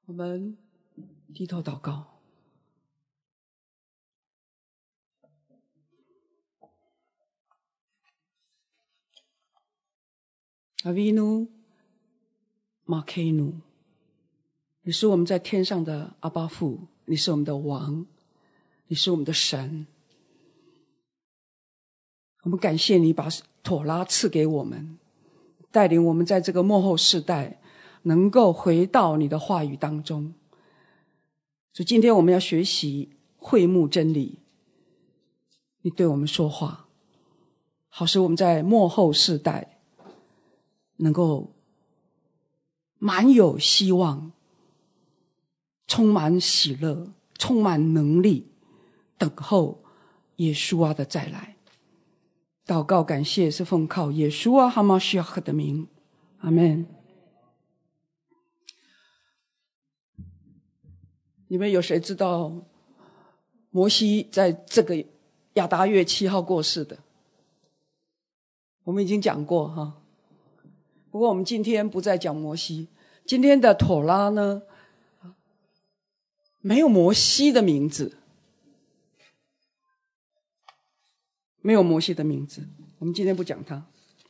我们低头祷告。阿维努马克努，你是我们在天上的阿爸父，你是我们的王，你是我们的神。我们感谢你把妥拉赐给我们，带领我们在这个末后世代能够回到你的话语当中。所以今天我们要学习会幕真理，你对我们说话，好使我们在末后世代能够满有希望，充满喜乐，充满能力，等候耶稣的再来。祷告感谢是奉靠耶稣哈马西亚的名，阿们。你们有谁知道摩西在这个亚达月7号过世的？我们已经讲过哈。不过我们今天不再讲摩西，今天的妥拉呢，没有摩西的名字，没有摩西的名字，我们今天不讲他。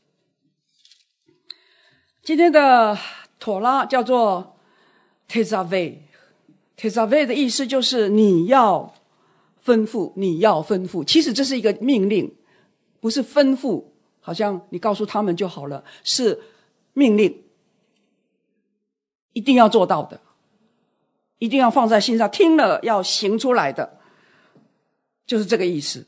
今天的妥拉叫做 Tezavé，Tezavé 的意思就是你要吩咐，你要吩咐。其实这是一个命令，不是吩咐，好像你告诉他们就好了，是命令，一定要做到的，一定要放在心上，听了要行出来的，就是这个意思。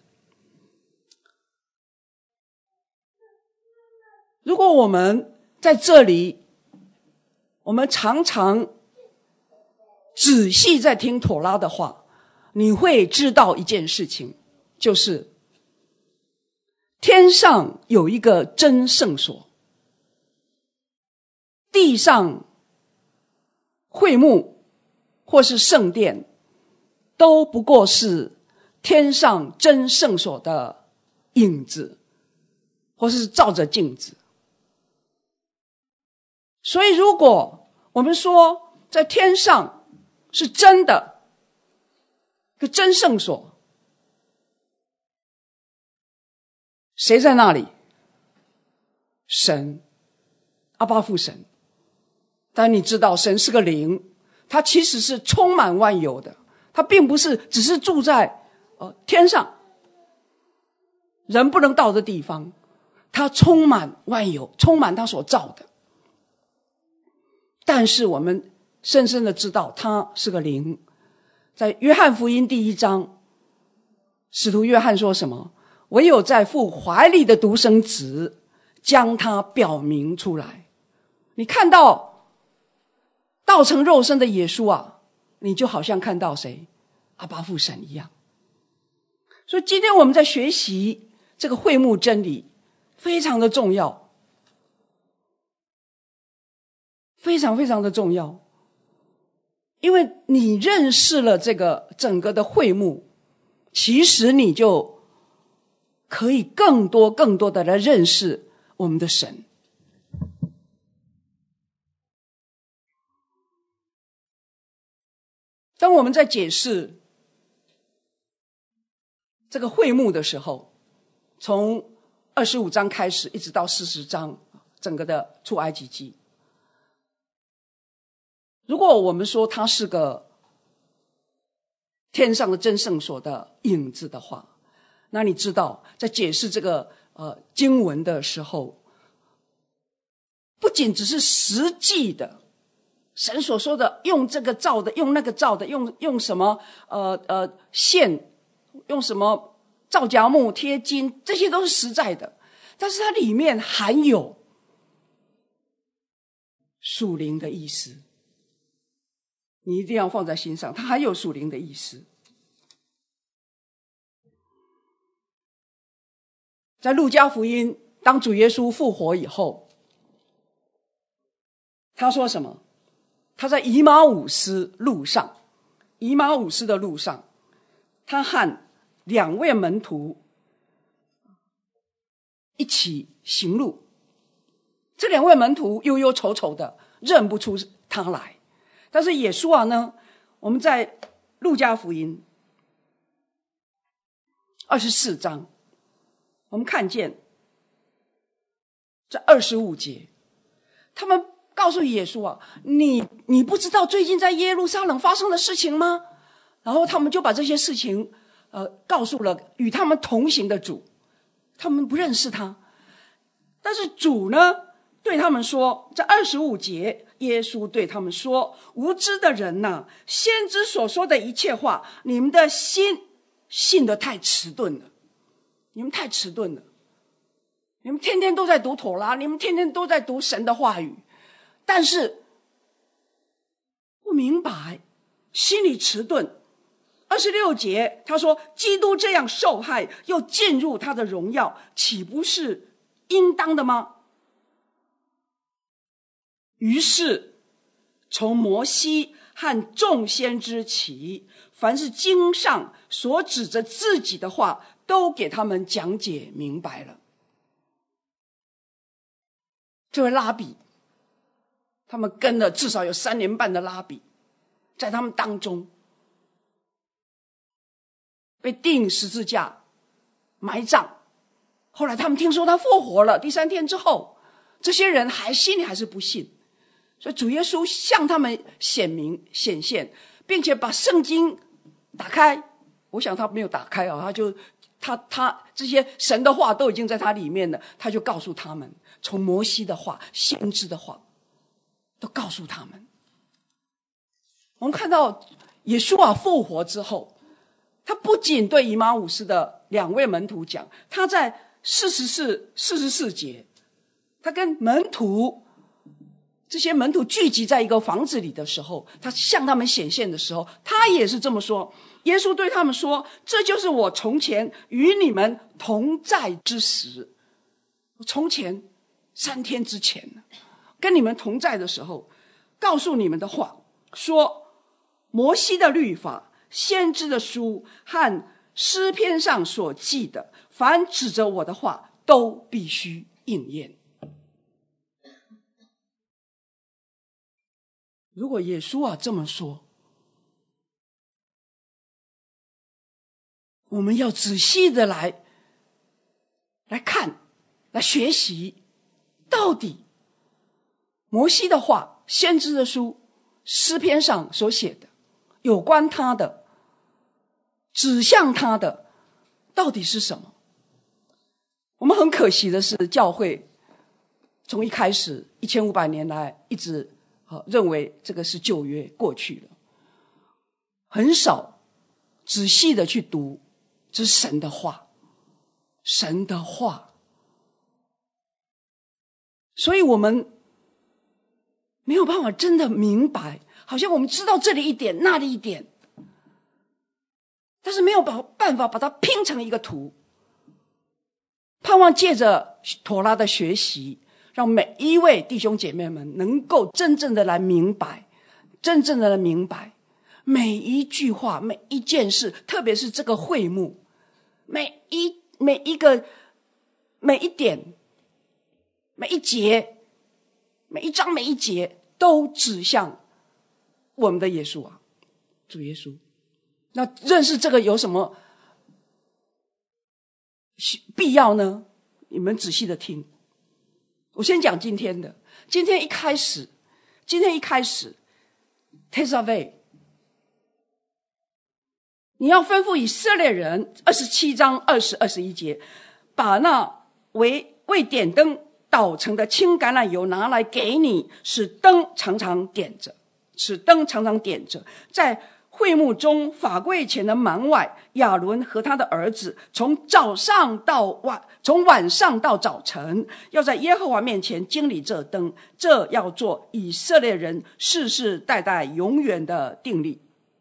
如果我们在这里，我们常常仔细在听妥拉的话，你会知道一件事情，就是天上有一个真圣所，地上会幕或是圣殿都不过是天上真圣所的影子，或是照着镜子。所以如果我们说在天上是真的一个真圣所，谁在那里？神，阿爸父神。但你知道神是个灵，他其实是充满万有的，他并不是只是住在天上人不能到的地方，他充满万有，充满他所造的。但是我们深深的知道他是个灵。在约翰福音第1章，使徒约翰说什么？唯有在父怀里的独生子将他表明出来。你看到道成肉身的耶稣啊，你就好像看到谁？阿爸父神一样。所以今天我们在学习这个会幕真理，非常的重要，非常非常的重要。因为你认识了这个整个的会幕，其实你就可以更多的来认识我们的神。当我们在解释这个会幕的时候，从25章开始一直到40章，整个的出埃及记，如果我们说它是个天上的真圣所的影子的话，那你知道在解释这个经文的时候，不仅只是实际的神所说的用这个造的，用那个造的，用什么线，用什么皂荚木贴金，这些都是实在的，但是它里面含有属灵的意思，你一定要放在心上，它还有属灵的意思。在路加福音，当主耶稣复活以后，他说什么？他在以马忤斯的路上，他和2位门徒一起行路。这2位门徒忧忧愁愁的，认不出他来。 但是耶稣呢，我们在路加福音24章，我们看见这25节，他们告诉耶稣你不知道最近在耶路撒冷发生的事情吗？然后他们就把这些事情告诉了与他们同行的主，他们不认识他，但是主呢对他们说，这25节耶稣对他们说，无知的人哪，先知所说的一切话，你们的心信得太迟钝了，你们太迟钝了，你们天天都在读妥拉，你们天天都在读神的话语，但是不明白，心里迟钝。26节他说，基督这样受害又进入他的荣耀，岂不是应当的吗？于是从摩西和众先知起，凡是经上所指着自己的话，都给他们讲解明白了。这位拉比，他们跟了至少有3年半的拉比，在他们当中被钉十字架埋葬，后来他们听说他复活了，第3天之后，这些人心里还是不信，所以主耶稣向他们显现，并且把圣经打开。我想他没有打开他这些神的话都已经在他里面了，他就告诉他们，从摩西的话、先知的话都告诉他们。我们看到耶稣复活之后，他不仅对以马忤斯的2位门徒讲，他在44节，他跟这些门徒聚集在一个房子里的时候，他向他们显现的时候，他也是这么说。耶稣对他们说，这就是我从前与你们同在之时，从前3天之前跟你们同在的时候告诉你们的话，说摩西的律法、先知的书和诗篇上所记的，凡指着我的话都必须应验。如果耶稣这么说，我们要仔细的来看，来学习，到底摩西的话、先知的书、诗篇上所写的有关他的、指向他的到底是什么？我们很可惜的是，教会从一开始1500年来一直认为这个是旧约过去了，很少仔细的去读这是神的话，神的话。所以我们没有办法真的明白，好像我们知道这里一点那里一点，但是没有办法把它拼成一个图。盼望借着妥拉的学习，让每一位弟兄姐妹们能够真正的来明白，每一句话、每一件事，特别是这个会幕，每一点、每一节、每一章、每一节都指向我们的耶稣主耶稣。那认识这个有什么必要呢？你们仔细的听。我先讲今天的。今天一开始 Tezaveh， 你要吩咐以色列人27章20、21节，把那为点灯捣成的青橄榄油拿来给你，使灯常常点着，在会幕中法柜前的门外，亚伦和他的儿子从晚上到早晨，要在耶和华面前经理这灯，这要做以色列人世世代代永远的定例。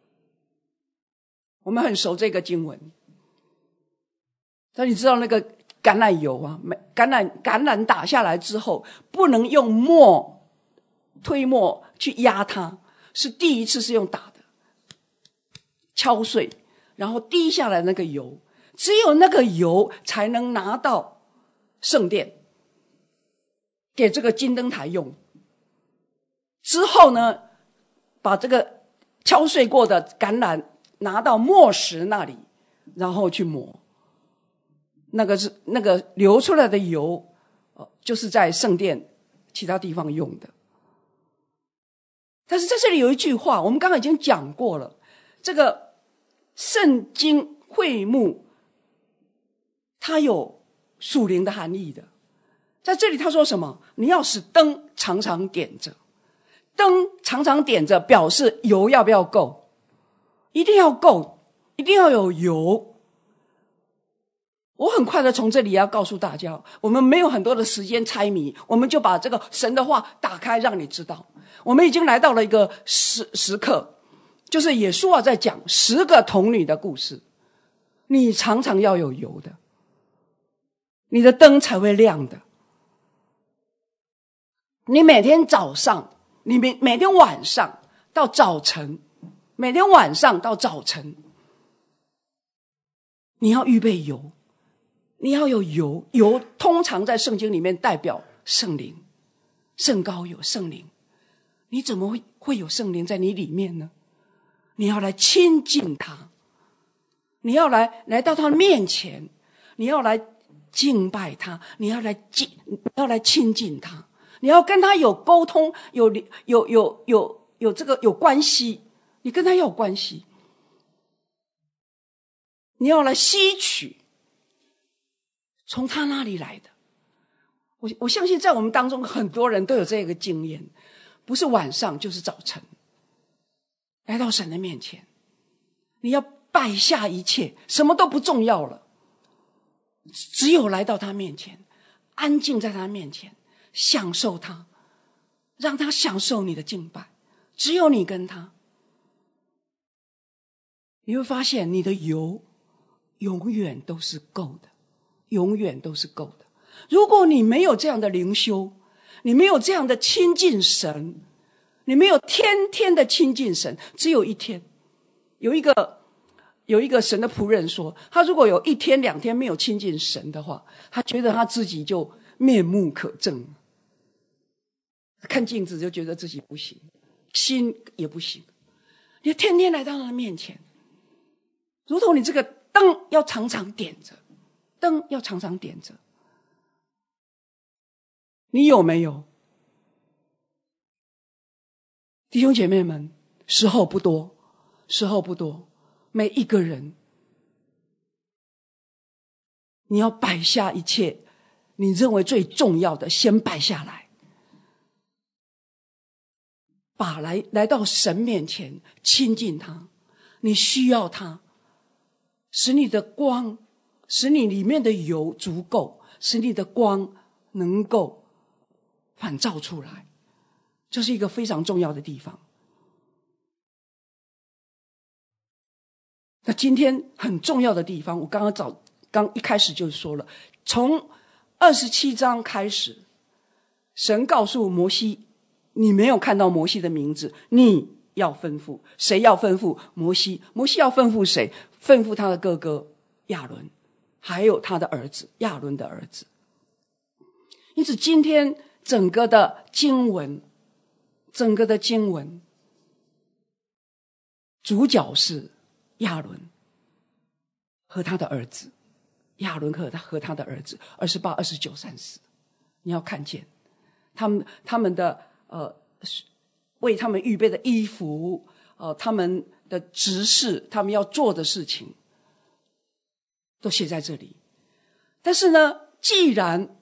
我们很熟这个经文，但你知道那个橄榄油橄榄打下来之后，不能用推磨去压它，是第一次是用打的，敲碎，然后滴下来那个油，只有那个油才能拿到圣殿，给这个金灯台用。之后呢， 把这个敲碎过的橄榄拿到磨石那里，然后去磨。那个流出来的油，就是在圣殿其他地方用的。但是在这里有一句话，我们刚刚已经讲过了，这个圣经会幕，它有属灵的含义的。在这里他说什么？你要使灯常常点着，灯常常点着，表示油要不要够？一定要够，一定要有油。我很快的从这里要告诉大家，我们没有很多的时间猜谜，我们就把这个神的话打开让你知道。我们已经来到了一个时刻，就是耶稣在讲10个童女的故事。你常常要有油的，你的灯才会亮的。你每天早上，你每天晚上到早晨，每天晚上到早晨，你要预备油，你要有油。油通常在圣经里面代表圣灵，圣膏有圣灵。你怎么会有圣灵在你里面呢？你要来亲近他，你要来到他面前，你要来敬拜他，你要来亲近他，你要跟他有沟通，有这个有关系，你跟他要有关系，你要来吸取从他那里来的。我相信在我们当中很多人都有这个经验，不是晚上就是早晨，来到神的面前，你要摆下一切，什么都不重要了，只有来到他面前，安静在他面前，享受他，让他享受你的敬拜，只有你跟他。你会发现你的油永远都是够的，永远都是够的。如果你没有这样的灵修，你没有这样的亲近神，你没有天天的亲近神，只有一天。有一个神的仆人说，他如果有1天2天没有亲近神的话，他觉得他自己就面目可憎，看镜子就觉得自己不行，心也不行。你天天来到他的面前，如同你这个灯要常常点着，灯要常常点着。你有没有？弟兄姐妹们，时候不多，时候不多，每一个人你要摆下一切你认为最重要的，先摆下来，把来到神面前亲近他。你需要他，使你的光，使你里面的油足够，使你的光能够反照出来，这是一个非常重要的地方。那今天很重要的地方，我刚一开始就说了，从27章开始，神告诉摩西，你没有看到摩西的名字，你要吩咐。谁要吩咐？摩西。摩西要吩咐谁？吩咐他的哥哥亚伦，还有他的儿子亚伦的儿子。因此今天整个的经文主角是亚伦和他的儿子，亚伦和他的儿子28、29、30，你要看见他们的为他们预备的衣服，他们的执事，他们要做的事情，都写在这里。但是呢，既然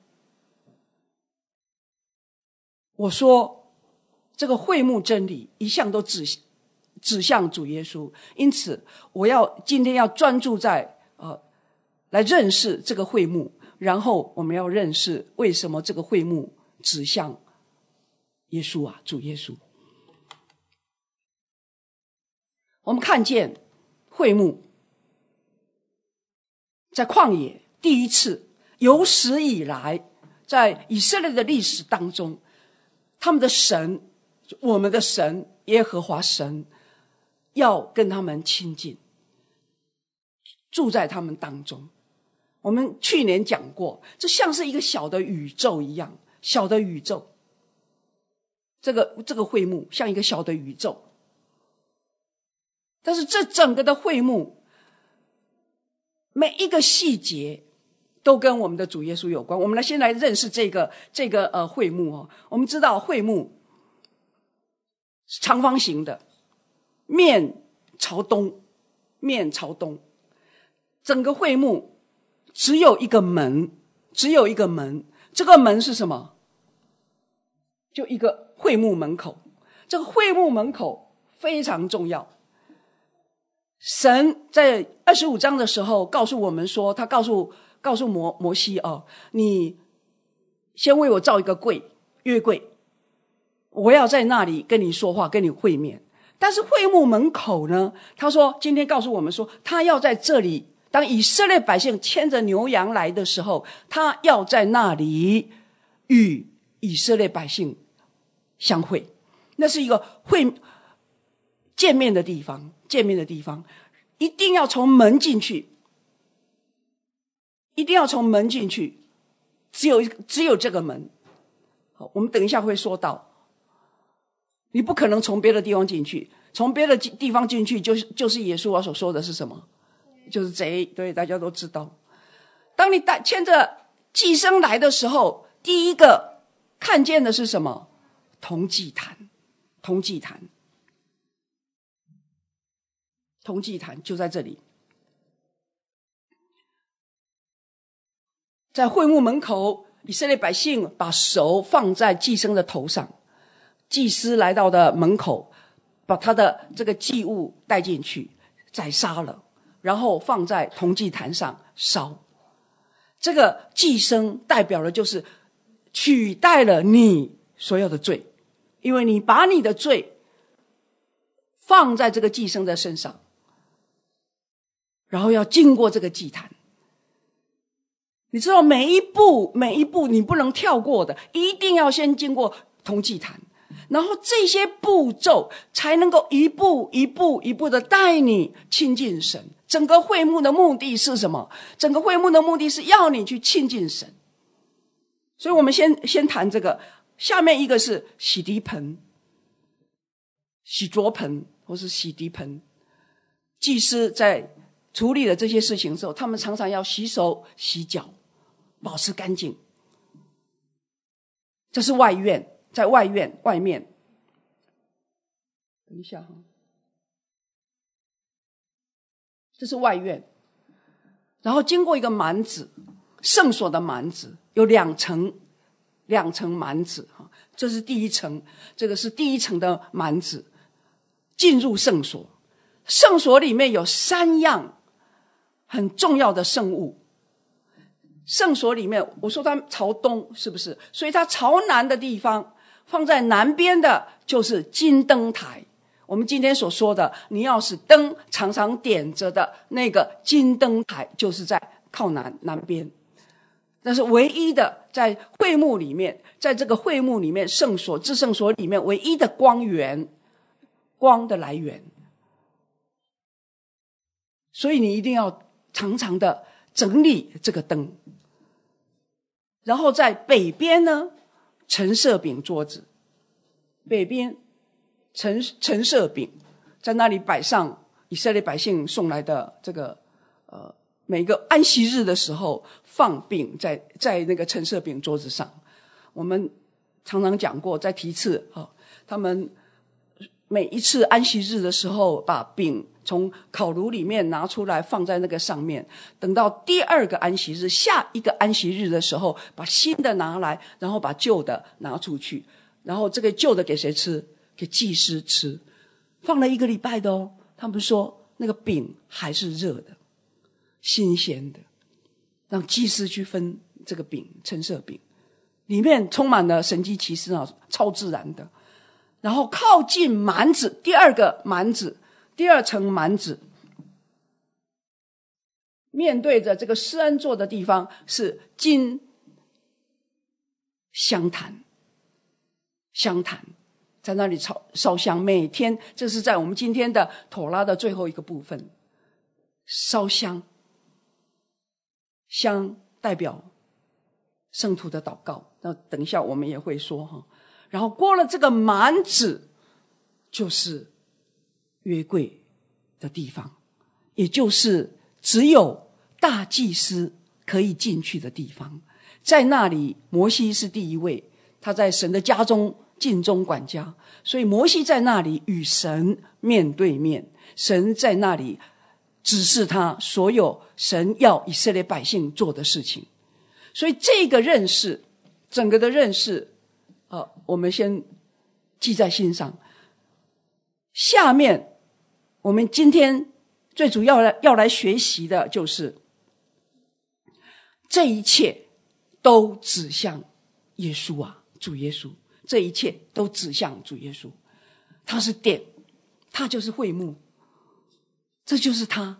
我说这个会幕真理一向都指向主耶稣，因此我今天要专注在来认识这个会幕，然后我们要认识为什么这个会幕指向耶稣啊，主耶稣。我们看见会幕在旷野第一次，有史以来在以色列的历史当中，他们的神，我们的神耶和华神要跟他们亲近，住在他们当中。我们去年讲过，这像是一个小的宇宙一样，小的宇宙，这个会幕像一个小的宇宙， 但是这整个的会幕，每一个细节都跟我们的主耶稣有关。我们先来认识这个会幕哦。我们知道会幕是长方形的，面朝东，整个会幕只有一个门，这个门是什么？就一个会幕门口。这个会幕门口非常重要。神在25章的时候告诉我们说，他告诉摩西哦，你先为我造一个柜，约柜，我要在那里跟你说话，跟你会面。但是会幕门口呢，他说今天告诉我们说，他要在这里，当以色列百姓牵着牛羊来的时候，他要在那里与以色列百姓相会。那是一个见面的地方，一定要从门进去，只有这个门。好，我们等一下会说到，你不可能从别的地方进去，从别的地方进去就是耶稣所说的是什么？就是贼。对，大家都知道。当你牵着祭牲来的时候，第一个看见的是什么？铜祭坛就在这里。在会幕门口，以色列百姓把手放在祭牲的头上，祭司来到的门口，把他的这个祭物带进去，宰杀了，然后放在铜祭坛上烧。这个祭牲代表的就是取代了你所有的罪，因为你把你的罪放在这个祭牲的身上，然后要经过这个祭坛。你知道每一步你不能跳过的，一定要先经过铜祭坛，然后这些步骤才能够一步的带你亲近神。整个会幕的目的是什么？整个会幕的目的是要你去亲近神。所以我们先谈这个。下面一个是洗涤盆、洗濯盆或是洗涤盆。祭司在处理了这些事情之后，他们常常要洗手洗脚，保持干净。这是外院，在外面。等一下哈，这是外院。然后经过一个幔子，圣所的幔子有两层幔子，这是第一层，这个是第一层的幔子。进入圣所，圣所里面有3样很重要的圣物。圣所里面，我说它朝东，是不是？所以它朝南的地方，放在南边的就是金灯台。我们今天所说的，你要是灯常常点着的那个金灯台，就是在靠南边。那是唯一的，在会幕里面，在这个会幕里面，圣所至圣所里面唯一的光的来源。所以你一定要常常的整理这个灯。然后在北边呢，陈设饼桌子，北边陈设饼，在那里摆上以色列百姓送来的这个每个安息日的时候放饼在那个陈设饼桌子上。我们常常讲过，再提次他们每一次安息日的时候，把饼从烤炉里面拿出来放在那个上面，等到第2个安息日，下一个安息日的时候，把新的拿来，然后把旧的拿出去，然后这个旧的给谁吃？给祭司吃。放了1个礼拜的哦，他们说那个饼还是热的，新鲜的，让祭司去分这个饼，陈设饼里面充满了神迹奇事超自然的。然后靠近幔子，第2层幔子，面对着这个施恩座的地方是金香坛，在那里烧香，每天，这是在我们今天的妥拉的最后一个部分，烧香代表圣徒的祷告，那等一下我们也会说哈。然后过了这个幔子，就是约柜的地方，也就是只有大祭司可以进去的地方。在那里，摩西是第一位，他在神的家中尽忠管家，所以摩西在那里与神面对面，神在那里指示他所有神要以色列百姓做的事情。所以这个认识，整个的认识我们先记在心上。下面我们今天最主要要来学习的就是这一切都指向耶稣啊，主耶稣，这一切都指向主耶稣。他是殿，他就是会幕，这就是他。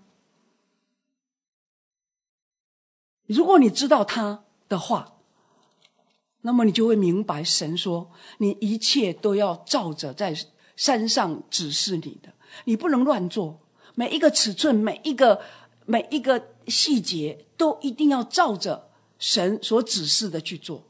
如果你知道他的话，那么你就会明白神说你一切都要照着在山上指示你的，你不能乱做，每一个尺寸，每一个细节都一定要照着神所指示的去做。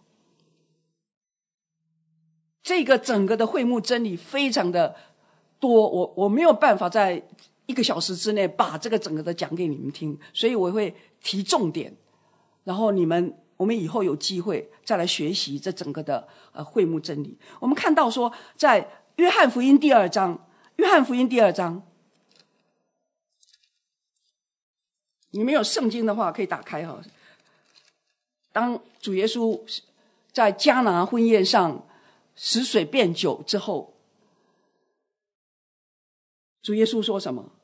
这个整个的会幕真理非常的多，我没有办法在1个小时之内把这个整个的讲给你们听，所以我会提重点，然后我们以后有机会再来学习这整个的会幕真理。我们看到说在约翰福音第2章，你们有圣经的话可以打开哈。当主耶稣在迦拿婚宴上使水变酒之后，主耶稣说什么？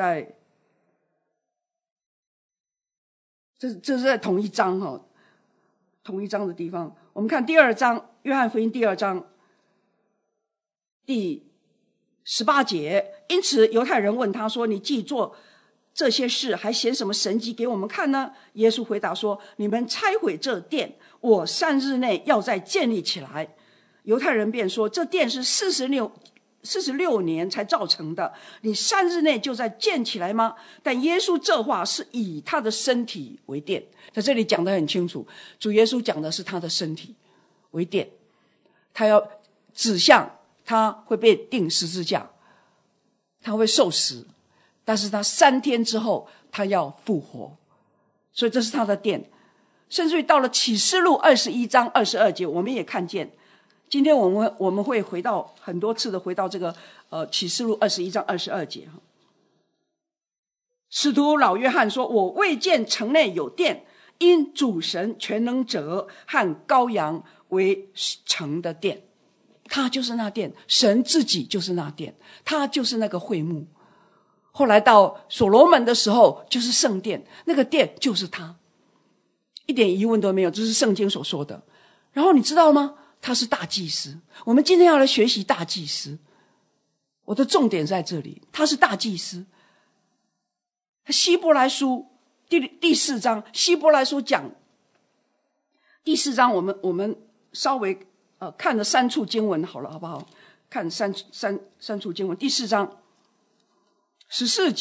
这是在同一章哈，同一章的地方。我们看第2章，约翰福音第2章第18节。因此犹太人问他说，你既做这些事，还显什么神迹给我们看呢？耶稣回答说，你们拆毁这殿，我3日内要再建立起来。犹太人便说，这殿是46年才造成的，你3日内就再建起来吗？但耶稣这话是以他的身体为殿，在这里讲得很清楚，主耶稣讲的是他的身体为殿，他要指向他会被钉十字架，他会受死，但是他3天之后他要复活，所以这是他的殿。甚至于到了启示录21章22节，我们也看见，今天我们会回到很多次的回到这个启示录21章22节。使徒老约翰说，我未见城内有殿，因主神全能者和羔羊为城的殿。他就是那殿，神自己就是那殿，他就是那个会幕。后来到所罗门的时候就是圣殿，那个殿就是他，一点疑问都没有，这是圣经所说的。然后你知道吗？他是大祭司，我们今天要来学习大祭司，我的重点在这里，他是大祭司。希伯来书第4章，希伯来书讲第4章，我们稍微看了3处经文好了，好不好？看三处经文。第4章14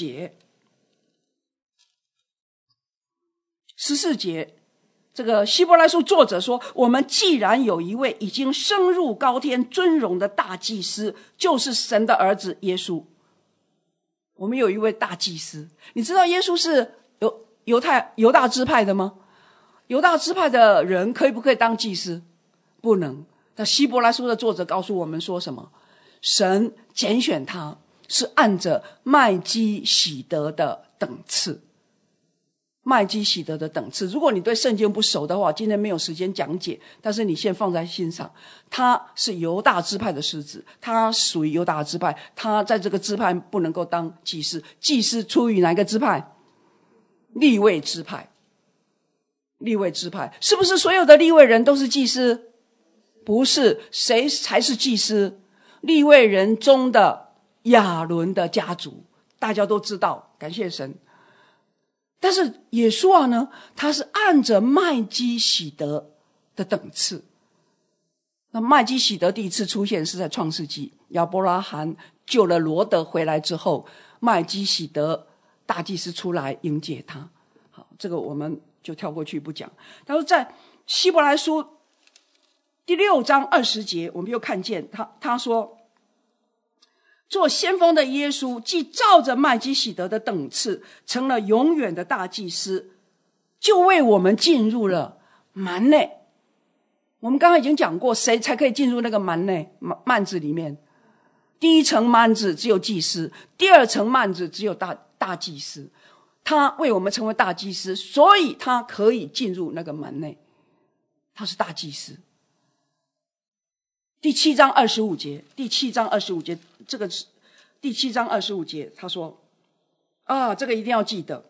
节，这个希伯来书作者说，我们既然有一位已经升入高天尊荣的大祭司，就是神的儿子耶稣。我们有一位大祭司，你知道耶稣是犹大支派的吗？犹大支派的人可以当祭司？不能。那希伯来书的作者告诉我们说什么？神拣选他是按着麦基洗德的等次。麦基洗德的等次，如果你对圣经不熟的话，今天没有时间讲解，但是你先放在心上。他是犹大支派的狮子，他属于犹大支派，他在这个支派不能够当祭司。祭司出于哪个支派？利未支派。利未支派是不是所有的利未人都是祭司？不是。谁才是祭司？利未人中的亚伦的家族，大家都知道，感谢神。但是耶稣呢，他是按着麦基洗德的等次。那麦基洗德第一次出现是在创世纪，亚伯拉罕救了罗德回来之后，麦基洗德大祭司出来迎接他。好，这个我们就跳过去不讲。但是在希伯来书第6章20节，我们又看见他说， 做先锋的耶稣既照着麦基洗德的等次成了永远的大祭司，就为我们进入了幔内。我们刚刚已经讲过，谁才可以进入那个幔内幔子里面？第一层幔子只有祭司，第二层幔子只有大祭司。他为我们成为大祭司，所以他可以进入那个幔内，他是大祭司。第7章25节，这个第7章25节，他说这个一定要记得，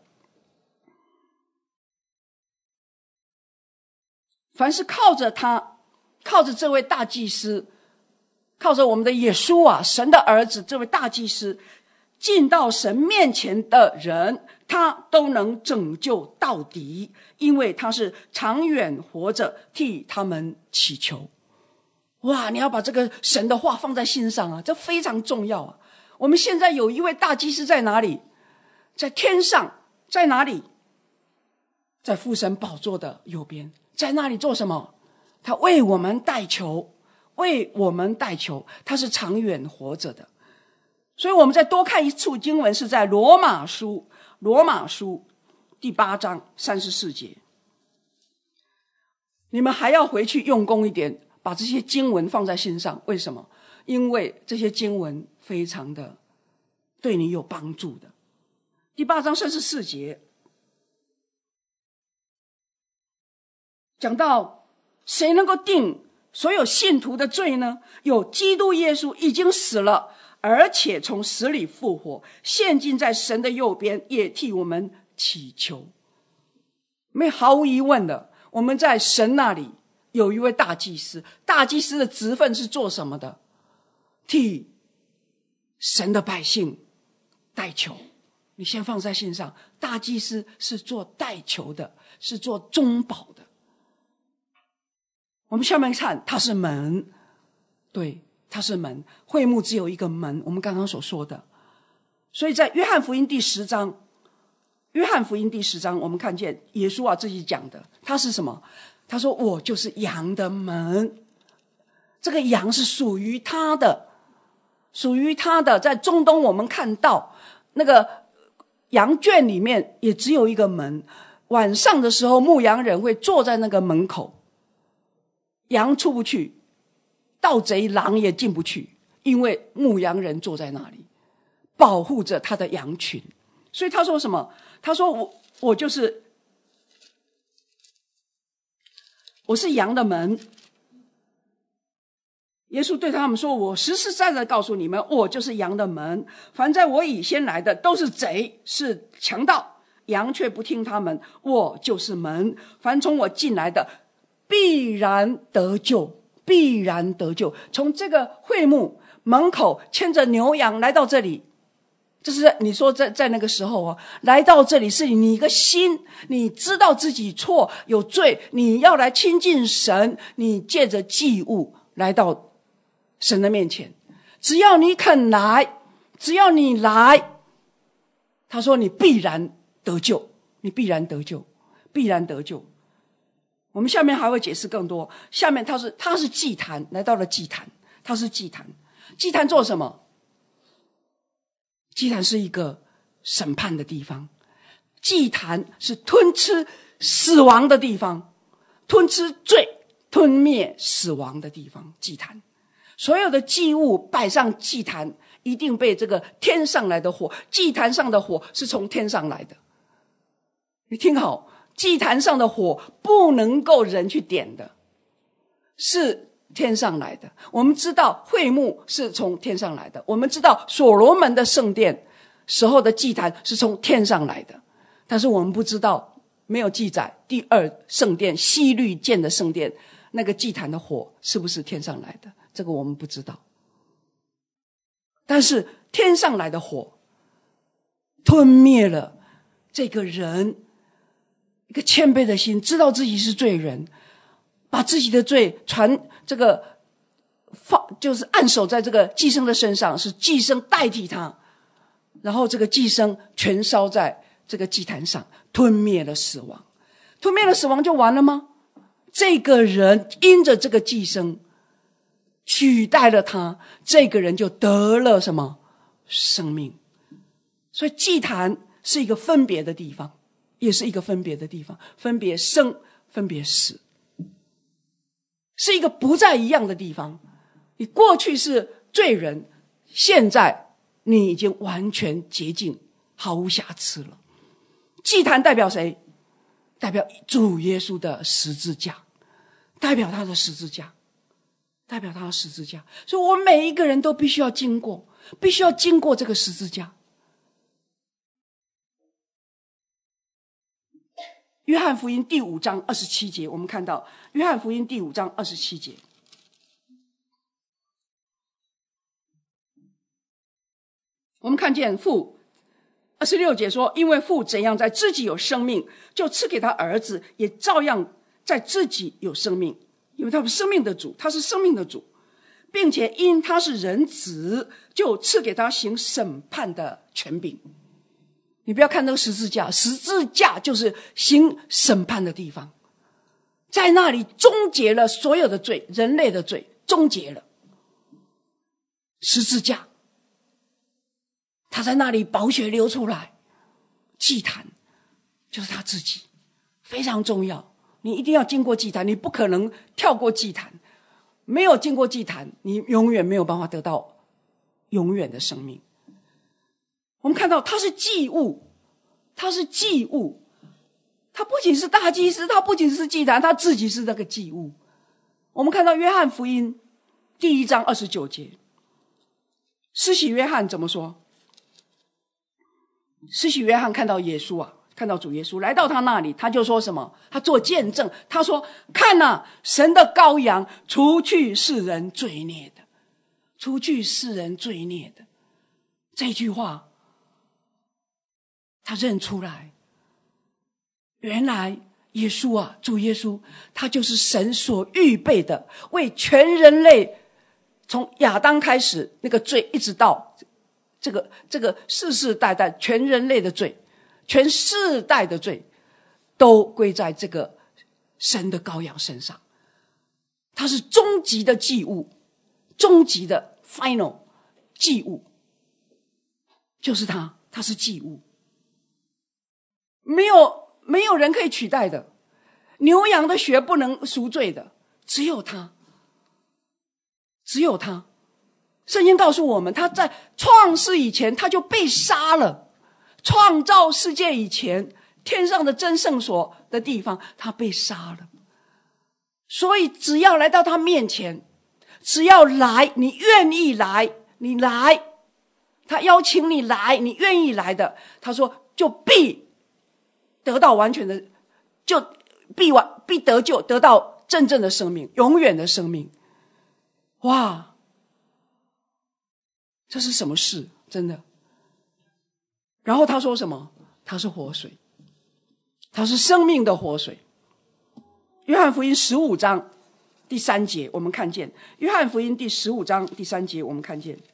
凡是靠着他，靠着这位大祭司，靠着我们的耶稣啊，神的儿子，这位大祭司进到神面前的人，他都能拯救到底，因为他是长远活着替他们祈求。哇，你要把这个神的话放在心上啊，这非常重要啊。我们现在有一位大祭司在哪里？在天上。在哪里？在父神宝座的右边。在那里做什么？他为我们代求，为我们代求，他是长远活着的。所以我们再多看一处经文，是在罗马书第8章34节。你们还要回去用功一点，把这些经文放在心上。为什么？因为这些经文非常的对你有帮助的。第8章34节讲到，谁能够定所有信徒的罪呢？有基督耶稣已经死了，而且从死里复活，现今在神的右边，也替我们祈求。毫无疑问的，我们在神那里有一位大祭司，大祭司的职分是做什么的？替神的百姓代求。你先放在心上，大祭司是做代求的，是做中保的。我们下面看，他是门，对，他是门，会幕只有一个门，我们刚刚所说的。所以在约翰福音第10章，我们看见耶稣啊自己讲的，他是什么？他说我就是羊的门，这个羊是属于他的，在中东我们看到那个羊圈里面也只有一个门，晚上的时候牧羊人会坐在那个门口，羊出不去，盗贼狼也进不去，因为牧羊人坐在那里保护着他的羊群。所以他说什么？他说我是羊的门。耶稣对他们说，我实实在在告诉你们，我就是羊的门，凡在我以先来的都是贼，是强盗，羊却不听他们，我就是门，凡从我进来的必然得救。从这个会幕门口牵着牛羊来到这里，这是你说在那个时候来到这里是你一个心，你知道自己错有罪，你要来亲近神，你借着祭物来到神的面前。只要你肯来，只要你来，他说你必然得救。我们下面还会解释更多。下面他是祭坛，来到了祭坛，他是祭坛。祭坛做什么？祭坛是一个审判的地方，祭坛是吞吃死亡的地方，吞吃罪，吞灭死亡的地方。祭坛所有的祭物摆上祭坛，一定被这个天上来的火，祭坛上的火是从天上来的。你听好，祭坛上的火不能够人去点的，是天上来的。我们知道会幕是从天上来的，我们知道所罗门的圣殿时候的祭坛是从天上来的，但是我们不知道，没有记载第2圣殿西律建的圣殿那个祭坛的火是不是天上来的，这个我们不知道。但是天上来的火吞灭了这个人一个谦卑的心，知道自己是罪人，把自己的罪就是按手在这个祭牲的身上，是祭牲代替他，然后这个祭牲全烧在这个祭坛上，吞灭了死亡。吞灭了死亡就完了吗？这个人因着这个祭牲取代了他，这个人就得了什么？ 生命。所以祭坛是一个分别的地方，也是一个分别的地方，分别生，分别死，是一个不再一样的地方。你过去是罪人，现在你已经完全洁净，毫无瑕疵了。祭坛代表谁？代表主耶稣的十字架，代表他的十字架，代表他的十字架。所以我们每一个人都必须要经过这个十字架。约翰福音第5章27节，我们看到约翰福音第5章27节，我们看见父26节说，因为父怎样在自己有生命，就赐给他儿子，也照样在自己有生命，因为他是生命的主，他是生命的主，并且因他是人子，就赐给他行审判的权柄。你不要看那个十字架，十字架就是行审判的地方，在那里终结了所有的罪，人类的罪终结了。十字架他在那里宝血流出来，祭坛就是他自己，非常重要。你一定要经过祭坛，你不可能跳过祭坛，没有经过祭坛，你永远没有办法得到永远的生命。我们看到他是祭物，他是祭物，他不仅是大祭司，他不仅是祭坛，他自己是那个祭物。我们看到约翰福音第1章29节，施洗约翰怎么说？施洗约翰看到耶稣啊，看到主耶稣来到他那里，他就说什么？他做见证，他说：看啊，神的羔羊，除去世人罪孽的，除去世人罪孽的。这句话他认出来，原来耶稣啊，主耶稣，他就是神所预备的，为全人类，从亚当开始那个罪，一直到这个世世代代全人类的罪，全世代的罪都归在这个神的羔羊身上。他是终极的祭物，终极的 final 祭物，就是他是祭物，没有人可以取代的。牛羊的血不能赎罪的，只有他，只有他。圣经告诉我们，他在创世以前他就被杀了，创造世界以前，天上的真圣所的地方他被杀了。所以只要来到他面前，只要来，你愿意来，你来，他邀请你来，你愿意来的，他说就必得到完全的，就必得救，得到真正的生命，永远的生命。哇，这是什么事？真的。然后他说什么？他是活水，他是生命的活水。约翰福音15章第3节，我们看见约翰福音第15章第3节，我们看见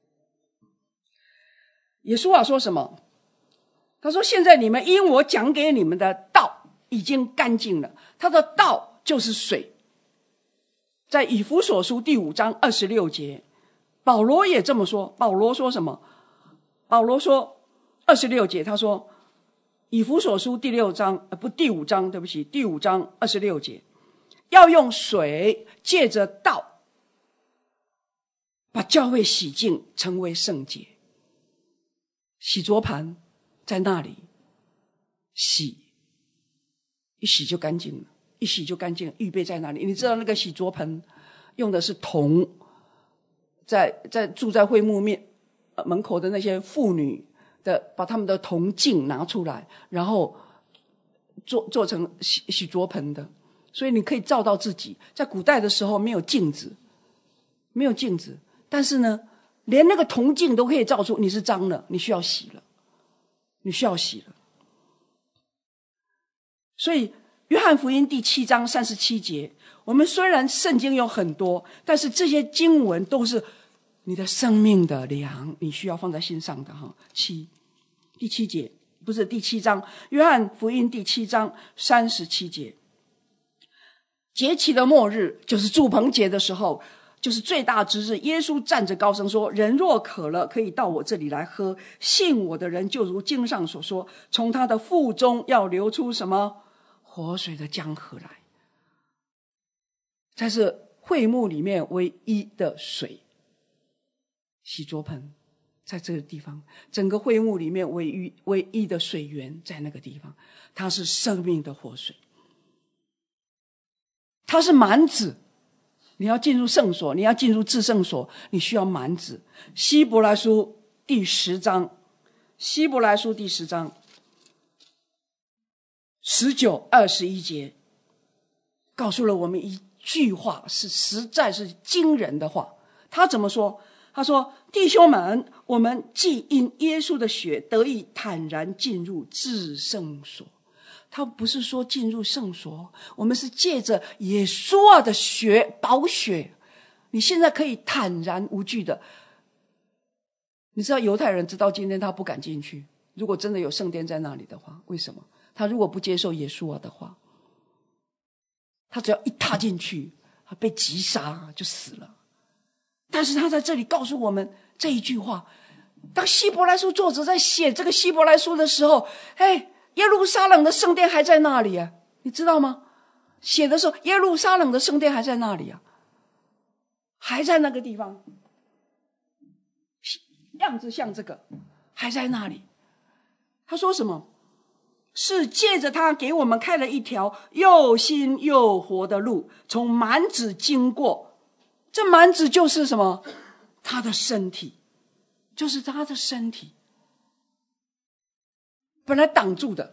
耶稣啊说什么？他说：现在你们因我讲给你们的道已经干净了。他的道就是水。在以弗所书第5章26节，保罗也这么说。保罗说什么？保罗说26节，他说以弗所书第5章第5章26节，要用水借着道把教会洗净，成为圣洁。洗濯盤在那里洗，一洗就干净了，一洗就干净了，预备在那里。你知道那个洗濯盆用的是铜，在住在会幕门口的那些妇女的，把他们的铜镜拿出来，然后做成洗濯盆的，所以你可以照到自己。在古代的时候没有镜子，但是呢，连那个铜镜都可以照出你是脏了，你需要洗了。所以约翰福音第7章37节，我们虽然圣经有很多，但是这些经文都是你的生命的粮，你需要放在心上的哈。第7节，不是第7章，约翰福音第7章37节，节期的末日就是住棚节的时候， 就是最大之日，耶稣站着高声说：人若渴了，可以到我这里来喝，信我的人就如经上所说，从他的腹中要流出什么？活水的江河来。这是会幕里面唯一的水，洗濯盆在这个地方，整个会幕里面唯一的水源在那个地方，它是生命的活水，它是幔子。你要进入圣所，你要进入至圣所，你需要幔子。希伯来书第10章19、21节告诉了我们一句话，是实在是惊人的话。他怎么说？他说：弟兄们，我们既因耶稣的血得以坦然进入至圣所。他不是说进入圣所，我们是借着耶稣的血，宝血，你现在可以坦然无惧的。你知道犹太人直到今天他不敢进去，如果真的有圣殿在那里的话，为什么？他如果不接受耶稣的话，他只要一踏进去，他被击杀就死了。但是他在这里告诉我们这一句话，当希伯来书作者在写这个希伯来书的时候，耶路撒冷的圣殿还在那里啊，你知道吗？写的时候耶路撒冷的圣殿还在那里啊，还在那个地方，样子像这个还在那里。他说什么？是借着他给我们开了一条又新又活的路，从幔子经过。这幔子就是什么？他的身体，就是他的身体。本来挡住了，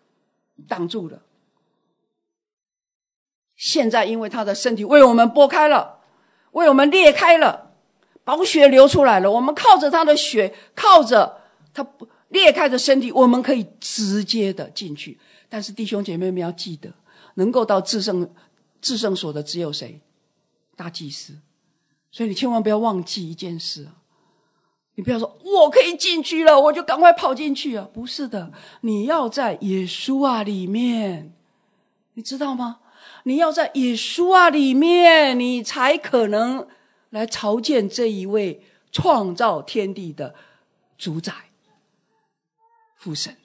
现在因为他的身体为我们拨开了，为我们裂开了，宝血流出来了，我们靠着他的血，靠着他裂开的身体，我们可以直接的进去。但是弟兄姐妹们要记得，能够到至圣所的只有谁？大祭司。所以你千万不要忘记一件事啊，你不要说我可以进去了，我就赶快跑进去啊！不是的，你要在耶稣里面，你知道吗？你要在耶稣里面，你才可能来朝见这一位创造天地的主宰父神。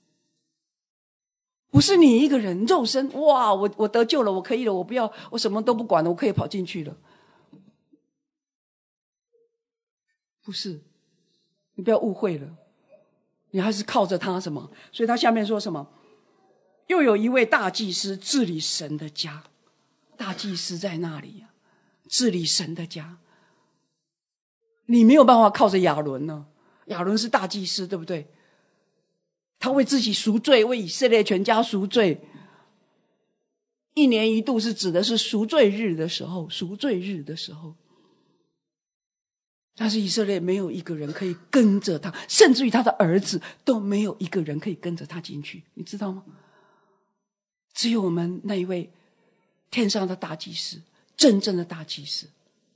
不是你一个人肉身，哇，我得救了，我可以了，我不要，我什么都不管了，我可以跑进去了。不是，你不要误会了，你还是靠着他什么？所以他下面说什么？又有一位大祭司治理神的家。大祭司在那里啊，治理神的家。你没有办法靠着亚伦呢，亚伦是大祭司，对不对？他为自己赎罪，为以色列全家赎罪。一年一度是指的是赎罪日的时候，但是以色列没有一个人可以跟着他，甚至于他的儿子都没有一个人可以跟着他进去，你知道吗？只有我们那一位天上的大祭司，真正的大祭司，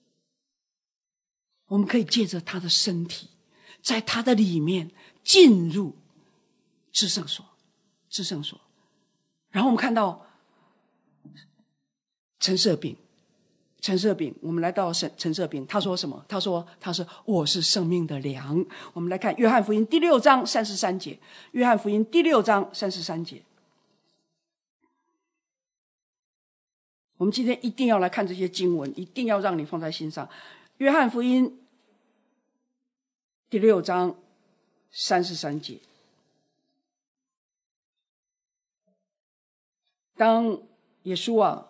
我们可以借着他的身体，在他的里面进入至圣所。然后我们看到陈设饼，我们来到陈设饼，他说什么？他说我是生命的粮。我们来看约翰福音第6章33节，约翰福音第6章33节。我们今天一定要来看这些经文，一定要让你放在心上。约翰福音第6章33节，当耶稣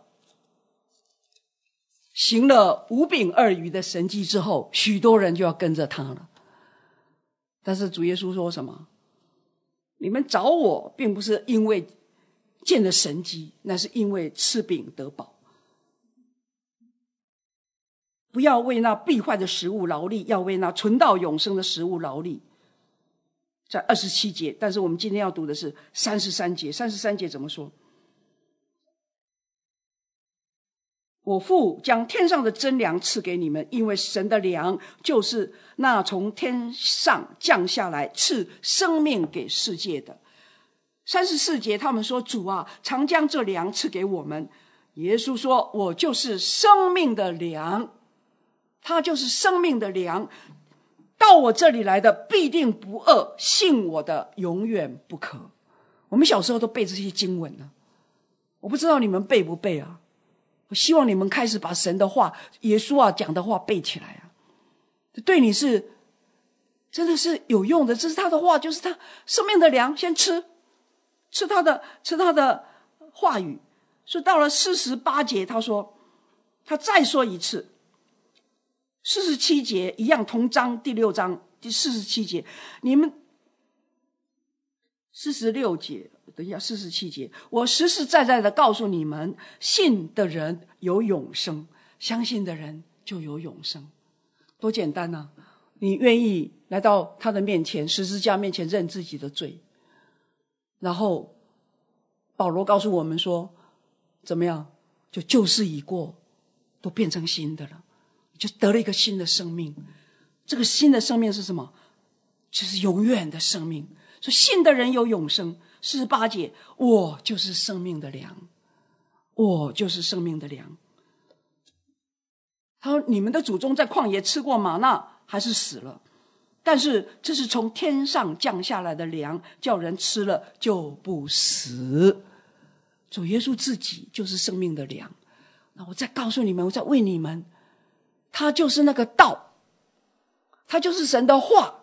行了5饼2鱼的神迹之后，许多人就要跟着他了。但是主耶稣说什么？你们找我并不是因为见了神迹，那是因为吃饼得饱。不要为那必坏的食物劳力，要为那存到永生的食物劳力。在27节，但是我们今天要读的是33节。33节怎么说？我父将天上的真粮赐给你们，因为神的粮就是那从天上降下来赐生命给世界的。34节他们说，主啊，常将这粮赐给我们。耶稣说，我就是生命的粮。 他就是生命的粮，到我这里来的必定不饿，信我的永远不渴。我们小时候都背这些经文呢，我不知道你们背不背啊？我希望你们开始把神的话，耶稣讲的话背起来啊，对你是真的是有用的。这是他的话，就是他生命的粮，先吃他的话语。所以到了48节，他再说一次。47节一样，同章第6章第47节，你们46节，等一下47节，我实实在在的告诉你们，信的人有永生，相信的人就有永生。多简单啊！你愿意来到他的面前，十字架面前认自己的罪，然后保罗告诉我们说，怎么样？就旧事已过，都变成新的了，就得了一个新的生命。这个新的生命是什么？就是永远的生命。所以信的人有永生。48节，我就是生命的粮，我就是生命的粮。他说，你们的祖宗在旷野吃过玛纳，还是死了，但是这是从天上降下来的粮，叫人吃了就不死。主耶稣自己就是生命的粮。那我再告诉你们，我再问你们，他就是那个道，他就是神的话。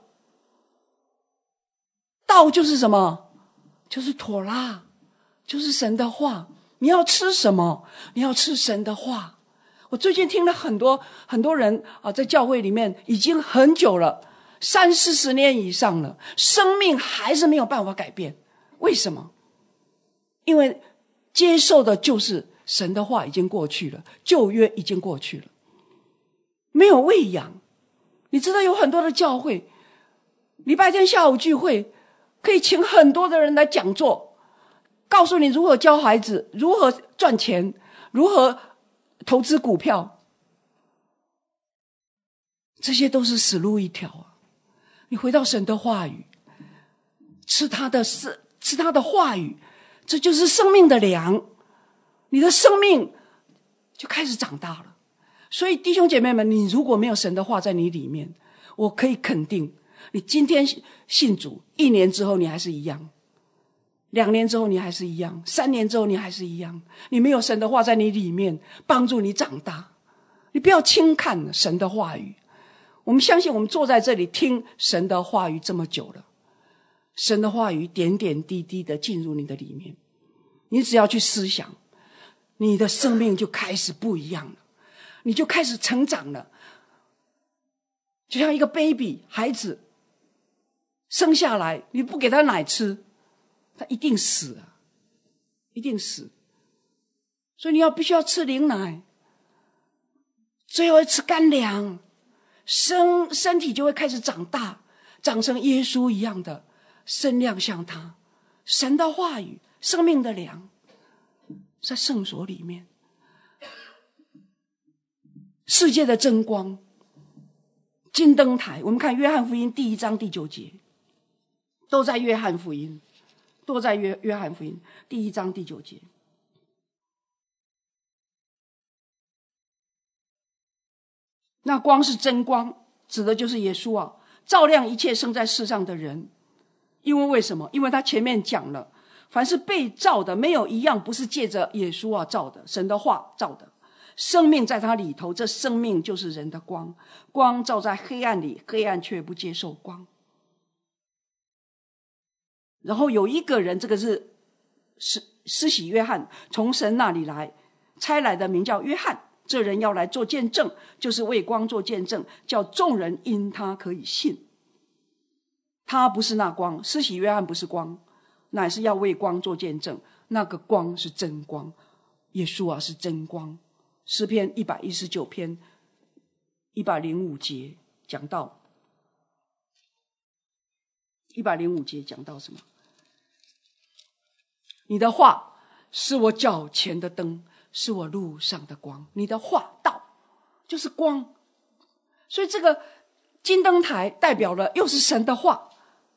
道就是什么？就是妥拉，就是神的话。你要吃什么？你要吃神的话。我最近听了很多人在教会里面已经很久了，30-40年以上了，生命还是没有办法改变。为什么？因为接受的就是神的话已经过去了，旧约已经过去了，没有喂养。你知道有很多的教会，礼拜天下午聚会，可以请很多的人来讲座，告诉你如何教孩子，如何赚钱，如何投资股票，这些都是死路一条啊！你回到神的话语，吃他的话语，这就是生命的粮，你的生命就开始长大了。所以弟兄姐妹们，你如果没有神的话在你里面，我可以肯定，你今天信主1年之后你还是一样，2年之后你还是一样，3年之后你还是一样。你没有神的话在你里面帮助你长大，你不要轻看神的话语。我们相信，我们坐在这里听神的话语这么久了，神的话语点点滴滴的进入你的里面，你只要去思想，你的生命就开始不一样了，你就开始成长了。就像一个 baby 孩子生下来，你不给他奶吃，他一定死啊，一定死。所以你必须要吃灵奶，最后吃干粮，身体就会开始长大，长成耶稣一样的身量，像他。神的话语，生命的粮，在圣所里面，世界的真光，金灯台。我们看约翰福音第1章第9节，都在约翰福音，约翰福音第1章第9节。那光是真光，指的就是耶稣啊，照亮一切生在世上的人。为什么？因为他前面讲了，凡是被照的，没有一样不是借着耶稣照的，神的话照的。生命在他里头，这生命就是人的光，光照在黑暗里，黑暗却不接受光。然后有一个人，这个是施洗约翰，从神那里来差来的，名叫约翰。这人要来做见证，就是为光做见证，叫众人因他可以信。他不是那光，施洗约翰不是光，乃是要为光做见证。那个光是真光，耶稣是真光。诗篇119篇105节讲到，105节讲到什么？你的话是我脚前的灯，是我路上的光。你的话道就是光，所以这个金灯台代表了又是神的话，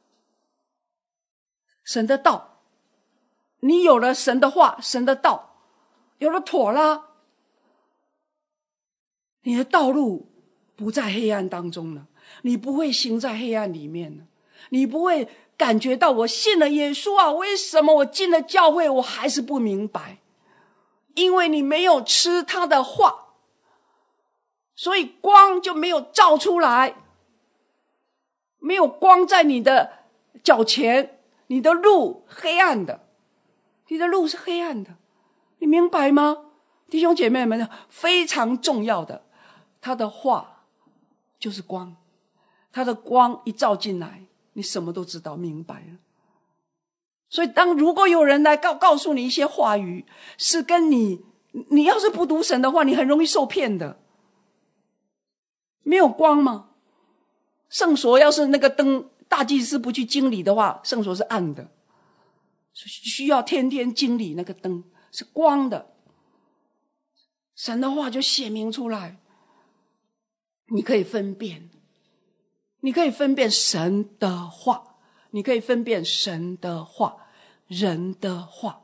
神的道。你有了神的话，神的道，有了妥拉，你的道路不在黑暗当中了，你不会行在黑暗里面了，你不会感觉到我信了耶稣啊，为什么我进了教会我还是不明白？因为你没有吃他的话，所以光就没有照出来，没有光在你的脚前，你的路黑暗的，你的路是黑暗的，你明白吗？弟兄姐妹们，非常重要的，他的话就是光，他的光一照进来，你什么都知道明白了。所以如果有人来告诉你一些话语，是跟你要是不读神的话，你很容易受骗的。没有光吗？圣所要是那个灯，大祭司不去经理的话，圣所是暗的，需要天天经理那个灯是光的。神的话就写明出来，你可以分辨，你可以分辨神的话，你可以分辨神的话，人的话。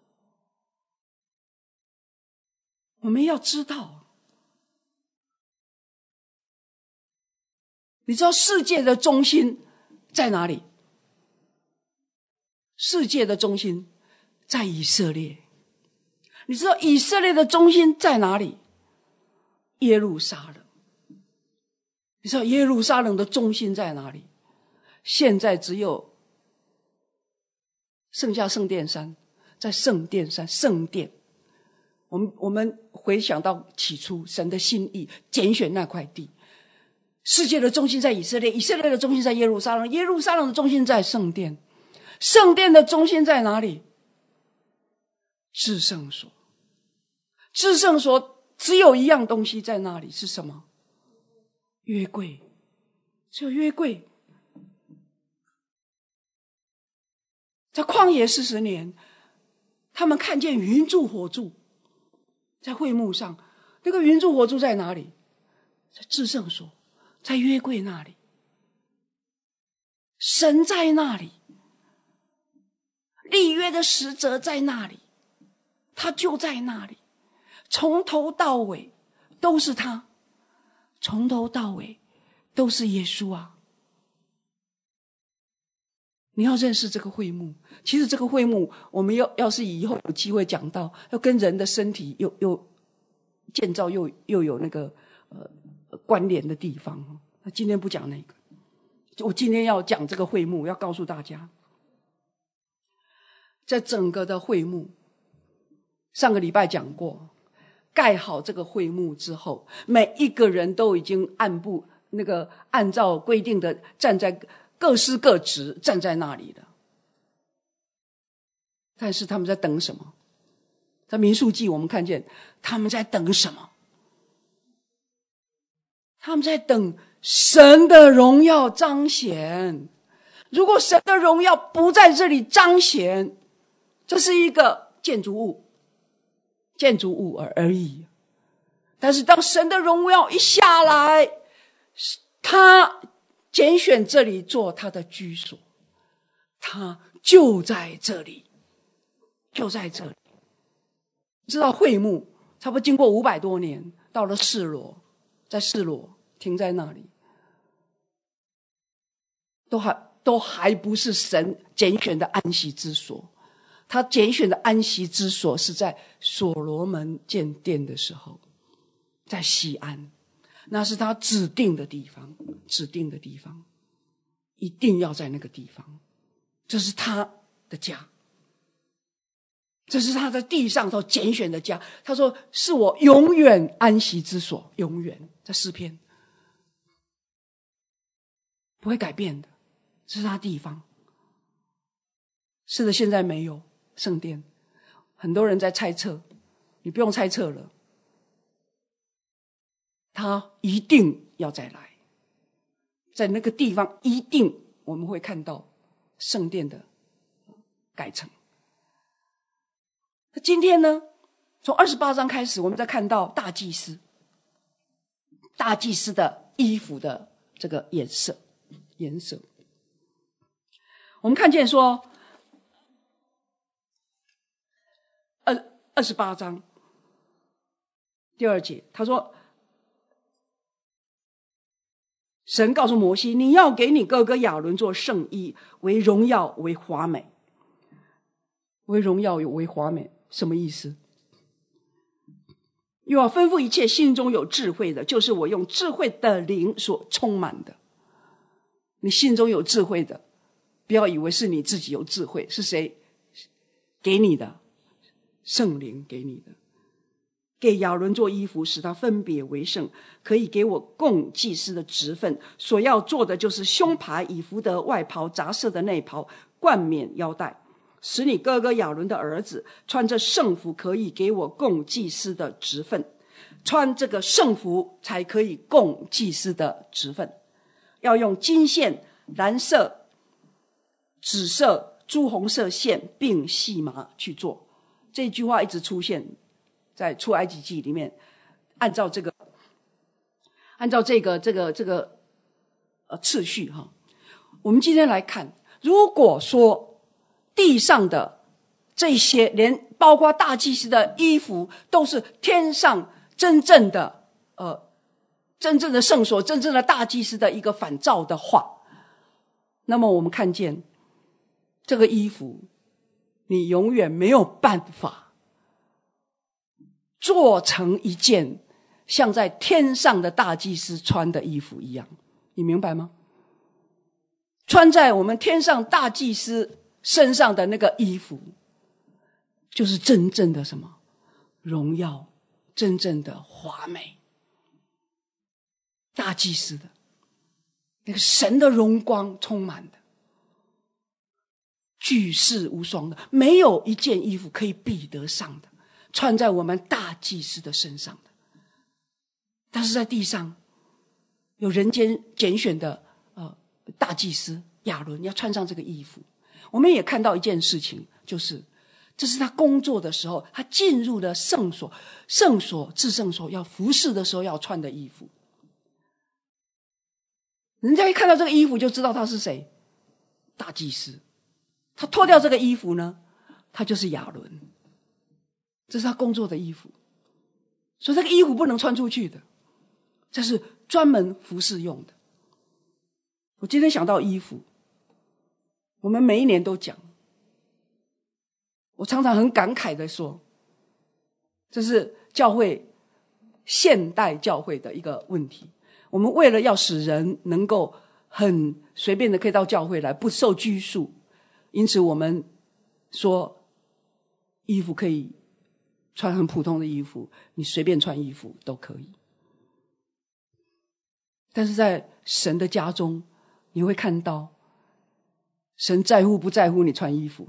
我们要知道，你知道世界的中心在哪里？世界的中心在以色列。你知道以色列的中心在哪里？耶路撒冷。你知道耶路撒冷的中心在哪里？现在只有剩下圣殿山，在圣殿山，圣殿。我们回想到起初神的心意，拣选那块地。世界的中心在以色列，以色列的中心在耶路撒冷，耶路撒冷的中心在圣殿，圣殿的中心在哪里？至圣所。至圣所只有一样东西在那里，是什么？约柜。只有约柜。在旷野40年，他们看见云柱火柱在会幕上，那个云柱火柱在哪里？在至圣所，在约柜那里。神在那里，立约的使者在那里，他就在那里，从头到尾都是他，从头到尾都是耶稣啊！你要认识这个会幕。其实这个会幕，我们要是以后有机会讲到，要跟人的身体又建造又有那个关联的地方。那今天不讲那个，我今天要讲这个会幕，要告诉大家，在整个的会幕，上个礼拜讲过，盖好这个会幕之后，每一个人都已经按照规定的站在各司各职，站在那里了。但是他们在等什么？在民数记我们看见他们在等什么？他们在等神的荣耀彰显。如果神的荣耀不在这里彰显，这是一个建筑物而已。但是当神的荣耀一下来，他拣选这里做他的居所，他就在这里，就在这里。知道会幕差不多经过500多年，到了示罗，在示罗停在那里，都还不是神拣选的安息之所。他拣选的安息之所是在所罗门建殿的时候，在西安，那是他指定的地方，一定要在那个地方，这是他的家，这是他在地上头拣选的家。他说是我永远安息之所，永远，在诗篇不会改变的，这是他地方。是的，现在没有圣殿，很多人在猜测，你不用猜测了，他一定要再来，在那个地方一定我们会看到圣殿的改成。今天呢，从28章开始，我们再看到大祭司的衣服的这个颜色。我们看见说28章第2节，他说神告诉摩西，你要给你哥哥亚伦做圣衣，为荣耀，为华美。为荣耀，为华美，什么意思？又要吩咐一切心中有智慧的，就是我用智慧的灵所充满的。你心中有智慧的，不要以为是你自己有智慧，是谁给你的？圣灵给你的。给亚伦做衣服，使他分别为圣，可以给我供祭司的职分。所要做的就是胸牌、以弗得、外袍、杂色的内袍、冠冕、腰带，使你哥哥亚伦的儿子穿着圣服，可以给我供祭司的职分。穿这个圣服才可以供祭司的职分。要用金线、蓝色、紫色、朱红色线并细麻去做。这句话一直出现在出埃及记里面，按照这个次序哈。我们今天来看，如果说地上的这些，连包括大祭司的衣服，都是天上真正的圣所、真正的大祭司的一个反照的话，那么我们看见这个衣服，你永远没有办法做成一件像在天上的大祭司穿的衣服一样，你明白吗？穿在我们天上大祭司身上的那个衣服，就是真正的什么？荣耀，真正的华美。大祭司的那个神的荣光充满的，举世无双的，没有一件衣服可以比得上的，穿在我们大祭司的身上的。但是在地上有人间拣选的大祭司亚伦要穿上这个衣服。我们也看到一件事情，就是这是他工作的时候，他进入了圣所至圣所要服侍的时候要穿的衣服。人家一看到这个衣服就知道他是谁，大祭司。他脱掉这个衣服呢，他就是亚伦，这是他工作的衣服。所以这个衣服不能穿出去的，这是专门服侍用的。我今天想到衣服，我们每一年都讲，我常常很感慨的说，这是教会现代教会的一个问题。我们为了要使人能够很随便的可以到教会来，不受拘束，因此我们说衣服可以穿很普通的衣服，你随便穿衣服都可以。但是在神的家中，你会看到神在乎不在乎你穿衣服，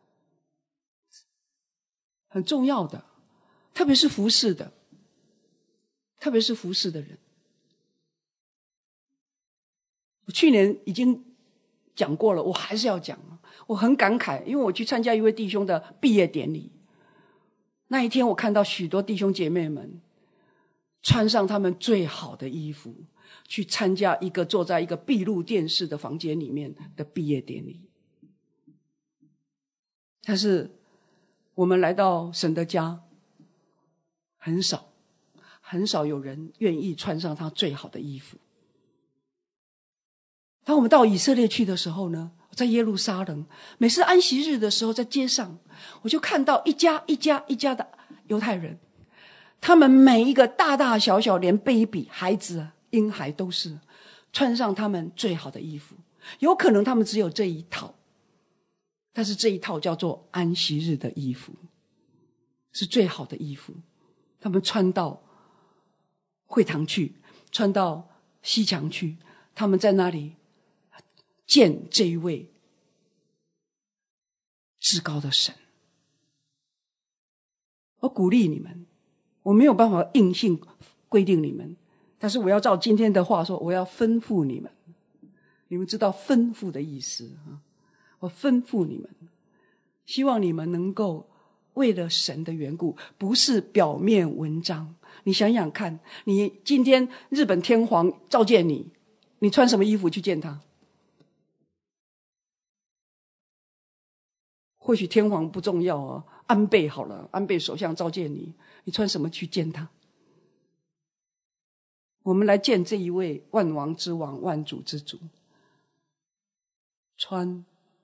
很重要的，特别是服侍的人。我去年已经讲过了，我还是要讲。我很感慨，因为我去参加一位弟兄的毕业典礼，那一天我看到许多弟兄姐妹们穿上他们最好的衣服，去参加一个坐在一个闭路电视的房间里面的毕业典礼。但是我们来到神的家，很少有人愿意穿上他最好的衣服。当我们到以色列去的时候呢，在耶路撒冷，每次安息日的时候，在街上我就看到一家的犹太人，他们每一个大大小小，连 baby 孩子婴孩都是穿上他们最好的衣服。有可能他们只有这一套，但是这一套叫做安息日的衣服，是最好的衣服。他们穿到会堂去，穿到西墙去，他们在那里见这一位至高的神。我鼓励你们，我没有办法硬性规定你们，但是我要照今天的话说，我要吩咐你们。你们知道吩咐的意思啊？我吩咐你们，希望你们能够为了神的缘故，不是表面文章。你想想看，你今天日本天皇召见你，你穿什么衣服去见他？或许天皇不重要啊，安倍好了，安倍首相召见你，你穿什么去见他？ 我们来见这一位万王之王、万主之主，穿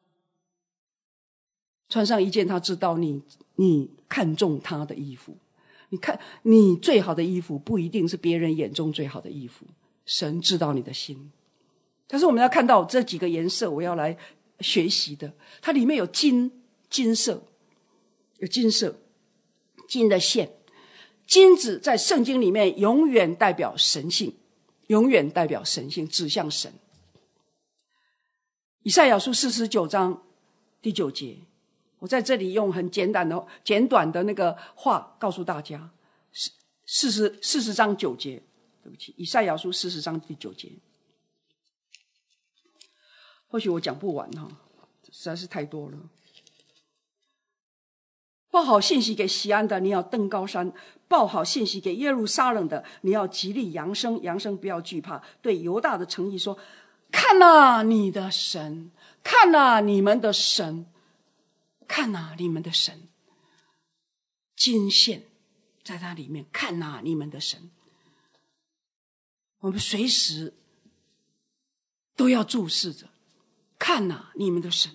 上一件他知道你看重他的衣服。你看，你最好的衣服不一定是别人眼中最好的衣服，神知道你的心。但是我们要看到这几个颜色，我要来学习的，它里面有金色，有金色，金的线。金子在圣经里面永远代表神性，永远代表神性，指向神。以赛亚书49章第9节，我在这里用很简短的那个话告诉大家，40章9节，对不起，以赛亚书40章第9节。或许我讲不完哈，实在是太多了。报好信息给西安的，你要登高山；报好信息给耶路撒冷的，你要极力扬声，扬声不要惧怕。对犹大的城邑说：看哪，你的神！看哪，你们的神！看哪，你们的神！金线在它里面，看哪，你们的神！我们随时都要注视着，看哪，你们的神！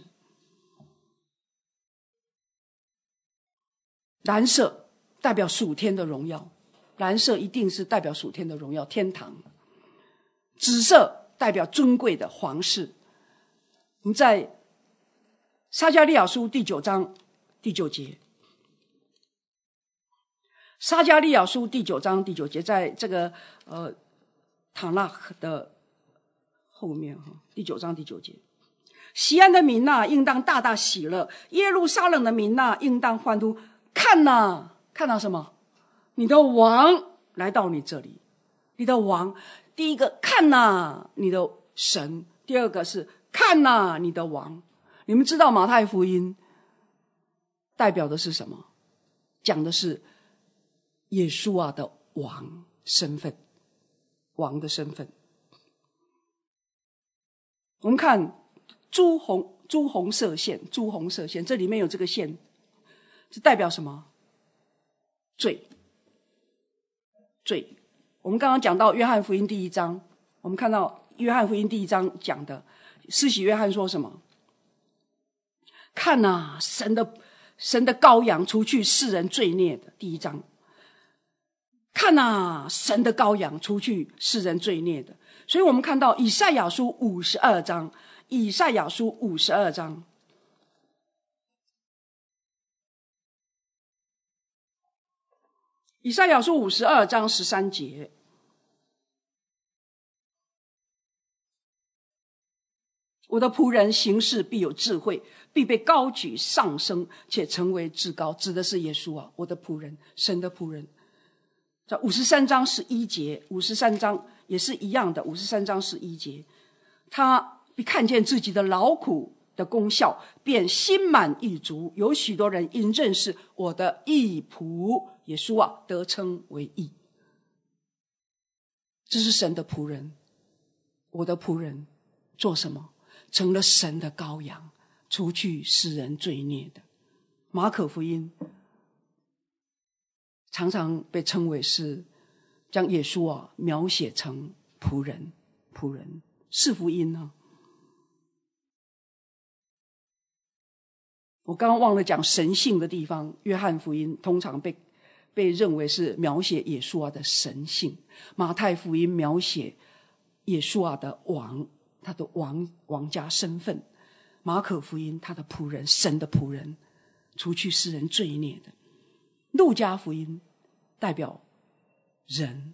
蓝色代表属天的荣耀，蓝色一定是代表属天的荣耀，天堂。紫色代表尊贵的皇室。我们在撒迦利亚书第9章第9节，撒迦利亚书第9章第9节，在这个塔纳的后面第9章第9节，西安的民哪，应当大大喜乐；耶路撒冷的民哪，应当欢呼。看哪，看哪什么？你的王来到你这里，你的王。第一个看哪，你的神；第二个是看哪，你的王。你们知道马太福音代表的是什么？讲的是耶稣啊的王身份，王的身份。我们看朱红色线，这里面有这个线，这代表什么？罪。我们刚刚讲到约翰福音第1章，我们看到约翰福音第1章讲的，施洗约翰说什么？看哪，神的羔羊，除去世人罪孽的。第1章，看哪，神的羔羊，除去世人罪孽的。所以我们看到以赛亚书52章，以赛亚书52章。以赛亚书52章13节，我的仆人行事必有智慧，必被高举上升，且成为至高。指的是耶稣啊，我的仆人，神的仆人。在53章11节，53章也是一样的，53章11节，他必看见自己的劳苦的功效，便心满意足。有许多人因认识我的义仆耶稣啊，得称为义。这是神的仆人，我的仆人做什么？成了神的羔羊，除去世人罪孽的。马可福音常常被称为是将耶稣啊描写成仆人。四福音呢？我刚刚忘了讲神性的地方，约翰福音通常被认为是描写耶稣啊的神性，马太福音描写耶稣啊的王，他的王家身份，马可福音他的仆人，神的仆人，除去世人罪孽的。路加福音代表人。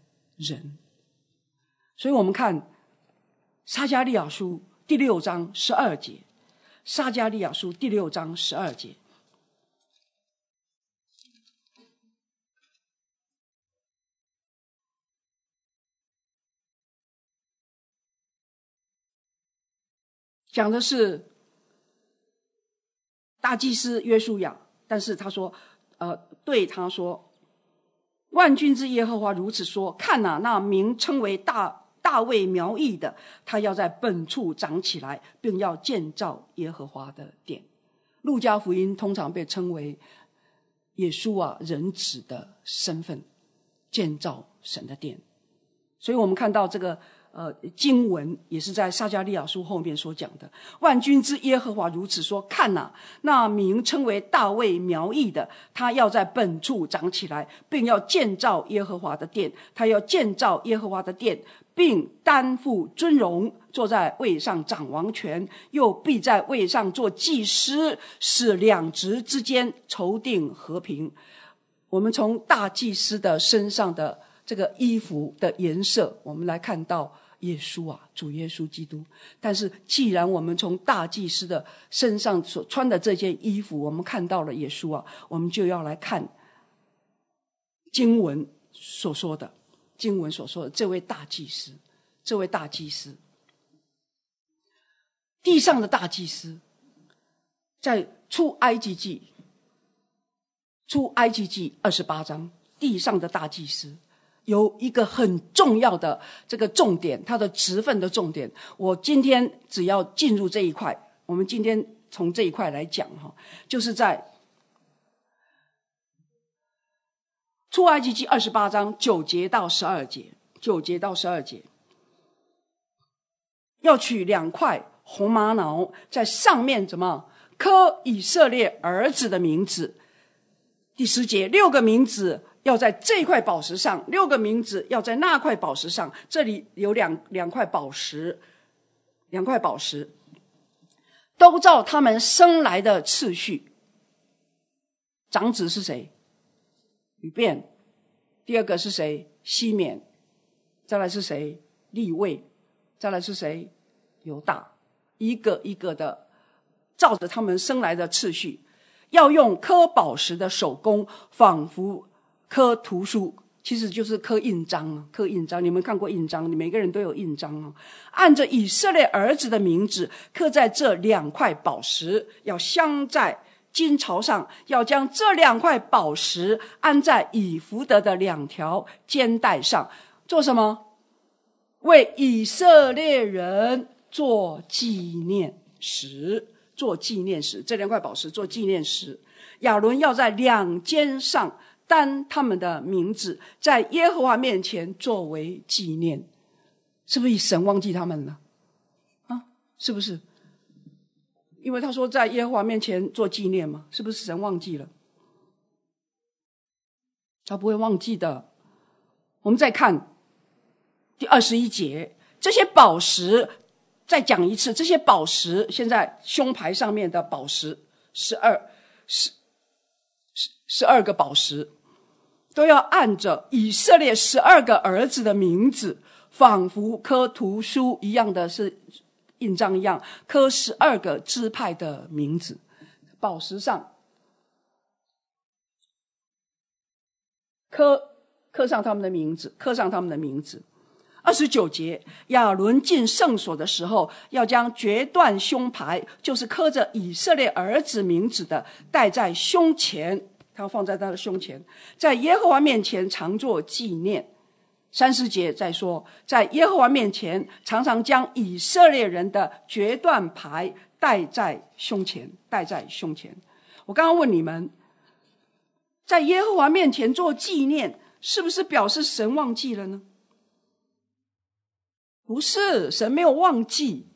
所以我们看撒迦利亚书第6章12节，撒迦利亚书第6章12节，讲的是大祭司约书亚，但是他说对他说，万军之耶和华如此说，看哪，那名称为大卫苗裔的，他要在本处长起来，并要建造耶和华的殿。路加福音通常被称为耶稣啊人子的身份，建造神的殿。 所以我们看到这个经文也是在撒迦利亚书后面所讲的，万军之耶和华如此说，看哪，那名称为大卫苗裔的，他要在本处长起来，并要建造耶和华的殿，他要建造耶和华的殿，并担负尊荣，坐在位上掌王权，又必在位上做祭司，使两职之间筹定和平。我们从大祭司的身上的这个衣服的颜色，我们来看到耶稣啊，主耶稣基督。但是既然我们从大祭司的身上所穿的这件衣服，我们看到了耶稣啊，我们就要来看经文所说的这位大祭司，地上的大祭司，在出埃及记28章，地上的大祭司有一个很重要的这个重点，它的职分的重点。我今天只要进入这一块，我们今天从这一块来讲，就是在出埃及记28章9节到12节，要取2块红玛瑙，在上面怎么刻以色列儿子的名字。第10节，6个名字要在这块宝石上，6个名字要在那块宝石上。这里有两块宝石，都照他们生来的次序。长子是谁？吕便。第二个是谁？西缅。再来是谁？利未。再来是谁？犹大。一个一个的照着他们生来的次序，要用刻宝石的手工，仿佛刻图书，其实就是刻印章。你们看过印章，你每个人都有印章。按着以色列儿子的名字刻在这2块宝石，要镶在金槽上，要将这2块宝石安在以弗得的2条肩带上。做什么？为以色列人做纪念石，这2块宝石做纪念石。亚伦要在2肩上担他们的名字，在耶和华面前作为纪念。是不是神忘记他们了啊？是不是？因为他说在耶和华面前做纪念嘛，是不是神忘记了？他不会忘记的。我们再看第21节，这些宝石，再讲一次，这些宝石现在胸牌上面的宝石12个宝石，都要按着以色列12个儿子的名字，仿佛刻图书一样的，是印章一样，刻12个支派的名字，宝石上刻上他们的名字。29节，亚伦进圣所的时候，要将决断胸牌，就是刻着以色列儿子名字的，戴在胸前，他要放在他的胸前，在耶和华面前常作纪念。30节再说，在耶和华面前常常将以色列人的决断牌戴在胸前。我刚刚问你们，在耶和华面前做纪念，是不是表示神忘记了呢？不是，神没有忘记。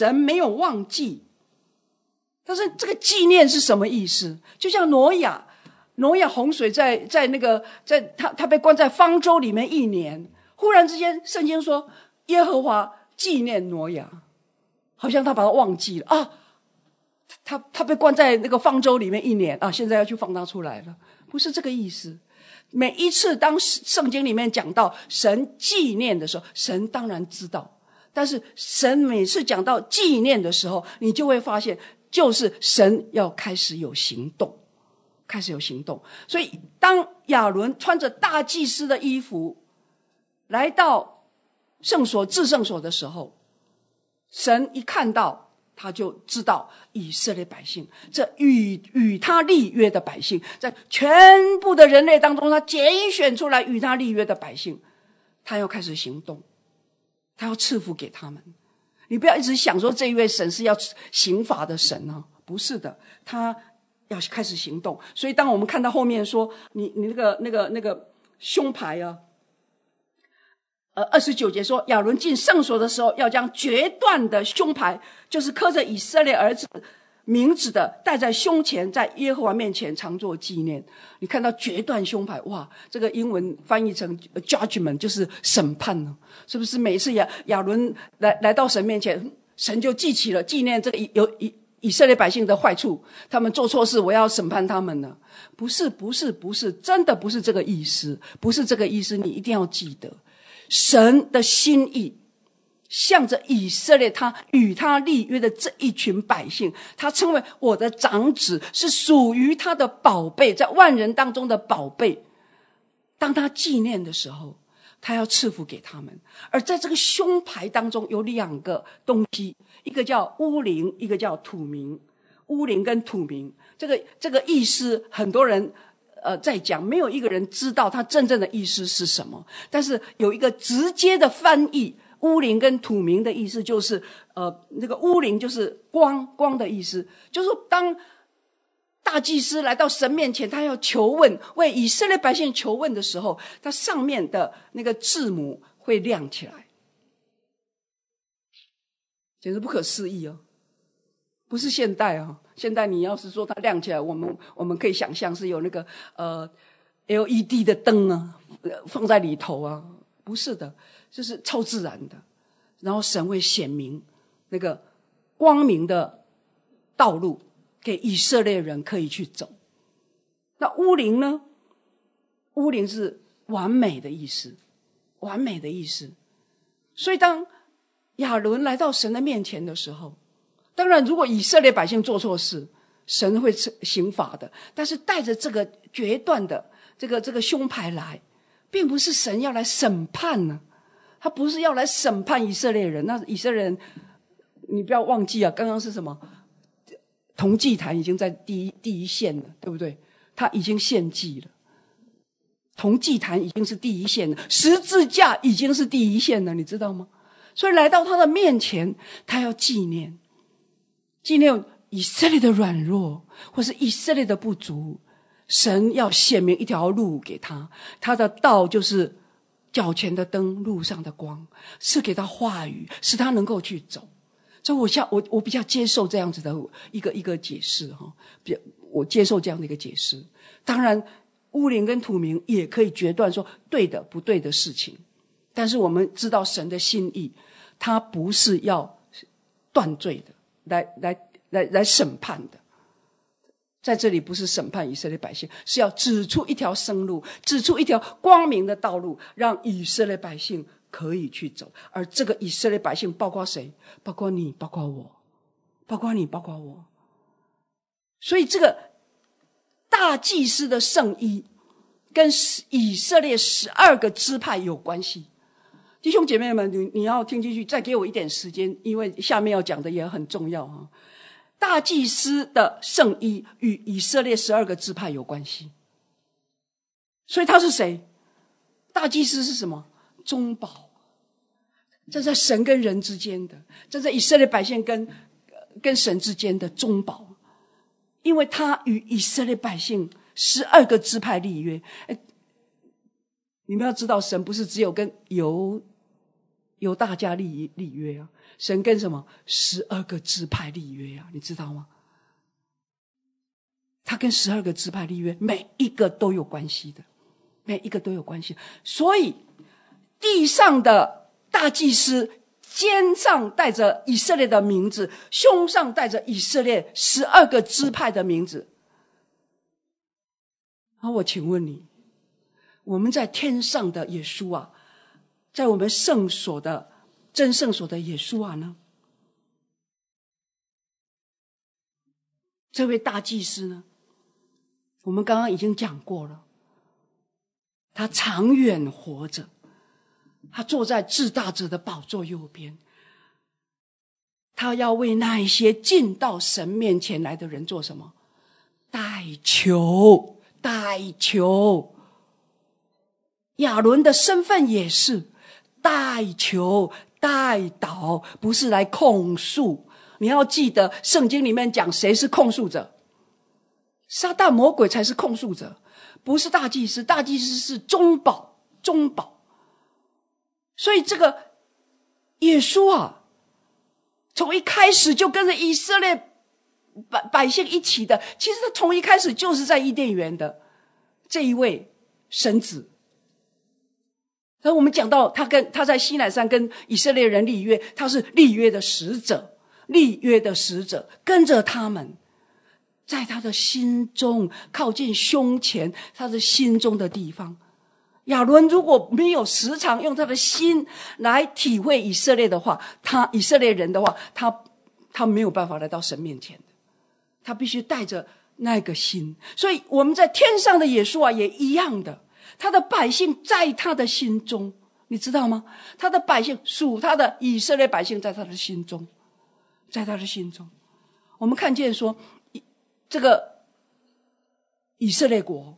但是这个纪念是什么意思？就像挪亚洪水在他被关在方舟里面1年，忽然之间圣经说耶和华纪念挪亚，好像他把他忘记了啊。他被关在那个方舟里面1年啊，现在要去放他出来了，不是这个意思。每一次当圣经里面讲到神纪念的时候，神当然知道，但是神每次讲到纪念的时候，你就会发现就是神要开始有行动。所以当亚伦穿着大祭司的衣服来到圣所至圣所的时候，神一看到他就知道以色列百姓，这与他立约的百姓，在全部的人类当中，他拣选出来与他立约的百姓，他要开始行动，他要赐福给他们。你不要一直想说这一位神是要刑罚的神啊，不是的，他要开始行动。所以当我们看到后面说你那个胸牌啊， 29节说，亚伦进圣所的时候，要将决断的胸牌，就是刻着以色列儿子名字的，戴在胸前，在耶和华面前常做纪念。你看到决断胸牌，哇，这个英文翻译成 judgment 就是审判了，是不是？每次亚伦来到神面前，神就记起了纪念这个以色列百姓的坏处，他们做错事，我要审判他们了。不是，真的不是这个意思，不是这个意思，你一定要记得。神的心意向着以色列，他与他立约的这一群百姓，他称为我的长子，是属于他的宝贝，在万人当中的宝贝。当他纪念的时候，他要赐福给他们。而在这个胸牌当中有2个东西，一个叫乌灵，一个叫土明。乌灵跟土明这个意思，很多人在讲，没有一个人知道它真正的意思是什么。但是有一个直接的翻译，乌灵跟土明的意思就是那个乌灵就是光的意思，就是当大祭司来到神面前，他要求问，为以色列百姓求问的时候，他上面的那个字母会亮起来，简直不可思议哦！不是现代哦，现代你要是说它亮起来，我们可以想象是有那个LED 的灯啊，放在里头啊，不是的，就是超自然的。然后神会显明那个光明的道路给以色列人可以去走。那乌灵呢？乌灵是完美的意思，完美的意思。所以当亚伦来到神的面前的时候，当然如果以色列百姓做错事，神会刑罚的，但是带着这个决断的这个胸牌来，并不是神要来审判呢，他不是要来审判以色列人。那以色列人，你不要忘记啊，刚刚是什么？铜祭坛已经在第一线了，对不对？他已经献祭了，铜祭坛已经是第一线了，十字架已经是第一线了，你知道吗？所以来到他的面前，他要纪念以色列的软弱，或是以色列的不足。神要显明一条路给他，他的道就是脚前的灯，路上的光，是给他话语，使他能够去走。所以我比较接受这样子的一个解释哈，我接受这样的一个解释。当然乌灵跟土明也可以决断说对的不对的事情，但是我们知道神的心意，他不是要断罪的，来审判的。在这里不是审判以色列百姓，是要指出一条生路，指出一条光明的道路，让以色列百姓可以去走。而这个以色列百姓包括谁？包括你，包括我，包括你，包括我。所以这个大祭司的圣衣跟以色列12个支派有关系。弟兄姐妹们，你要听进去，再给我一点时间，因为下面要讲的也很重要啊。大祭司的圣衣与以色列12个支派有关系。所以他是谁？大祭司是什么？中保，站在神跟人之间的，站在以色列百姓跟神之间的中保。因为他与以色列百姓12个支派立约。你们要知道，神不是只有跟犹大家立约啊，神跟什么12个支派立约啊，你知道吗？他跟12个支派立约，每一个都有关系的，每一个都有关系。所以地上的大祭司肩上带着以色列的名字，胸上带着以色列12个支派的名字。我请问你，我们在天上的耶稣啊，在我们圣所的真圣所的耶稣啊呢？这位大祭司呢？我们刚刚已经讲过了，他长远活着，他坐在至大者的宝座右边，他要为那一些进到神面前来的人做什么？代求。亚伦的身份也是代求代祷，不是来控诉。你要记得圣经里面讲谁是控诉者？撒旦魔鬼才是控诉者，不是大祭司。大祭司是中保。 所以这个耶稣啊，从一开始就跟着以色列百姓一起的，其实他从一开始就是在伊甸园的这一位神子。然后我们讲到他在西乃山跟以色列人立约，他是立约的使者，跟着他们，在他的心中，靠近胸前，他的心中的地方。亚伦如果没有时常用他的心来体会以色列的话，以色列人的话，他没有办法来到神面前的，他必须带着那个心。所以我们在天上的耶稣啊，也一样的，他的百姓在他的心中，你知道吗？他的百姓属他的以色列百姓在他的心中，我们看见说，这个以色列国，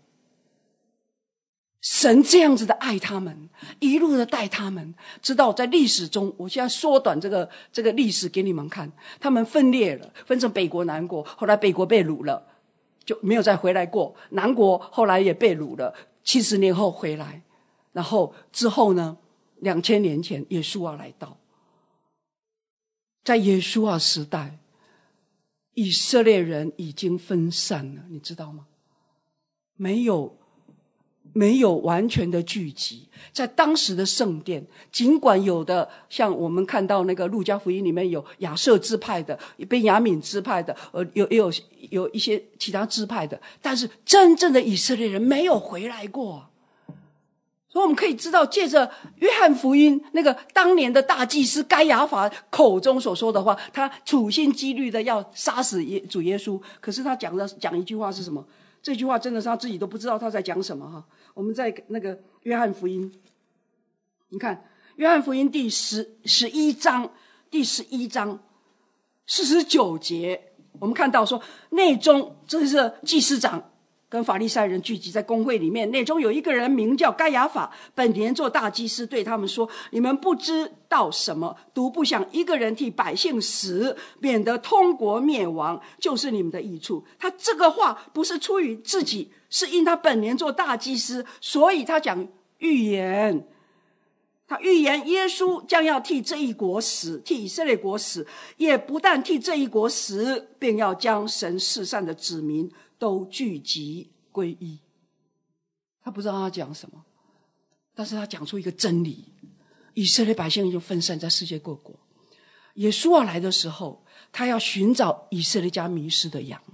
神这样子的爱他们，一路的带他们，直到在历史中，我现在缩短这个历史给你们看，他们分裂了，分成北国南国，后来北国被掳了，就没有再回来过，南国后来也被掳了，70年后回来，然后之后呢，2000年前耶稣来到，在耶稣时代，以色列人已经分散了，你知道吗？没有完全的聚集。在当时的圣殿，尽管有的像我们看到那个路加福音里面有亚设支派的，便雅悯支派的，有一些其他支派的，但是真正的以色列人没有回来过。所以我们可以知道，借着约翰福音那个当年的大祭司该亚法口中所说的话，他处心积虑的要杀死主耶稣，可是他讲一句话是什么？这句话真的是他自己都不知道他在讲什么哈。我们在那个约翰福音，你看约翰福音第11章49节，我们看到说，内中这是祭司长跟法利赛人聚集在公会里面，内中有一个人名叫该亚法，本年做大祭司，对他们说，你们不知道什么，独不想一个人替百姓死，免得通国灭亡，就是你们的益处。他这个话不是出于自己，是因他本年做大祭司，所以他讲预言，他预言耶稣将要替这一国死，替以色列国死，也不但替这一国死，便要将神世上的子民都聚集归一。他不知道他讲什么，但是他讲出一个真理，以色列百姓已经分散在世界各国，耶稣来的时候，他要寻找以色列家迷失的羊，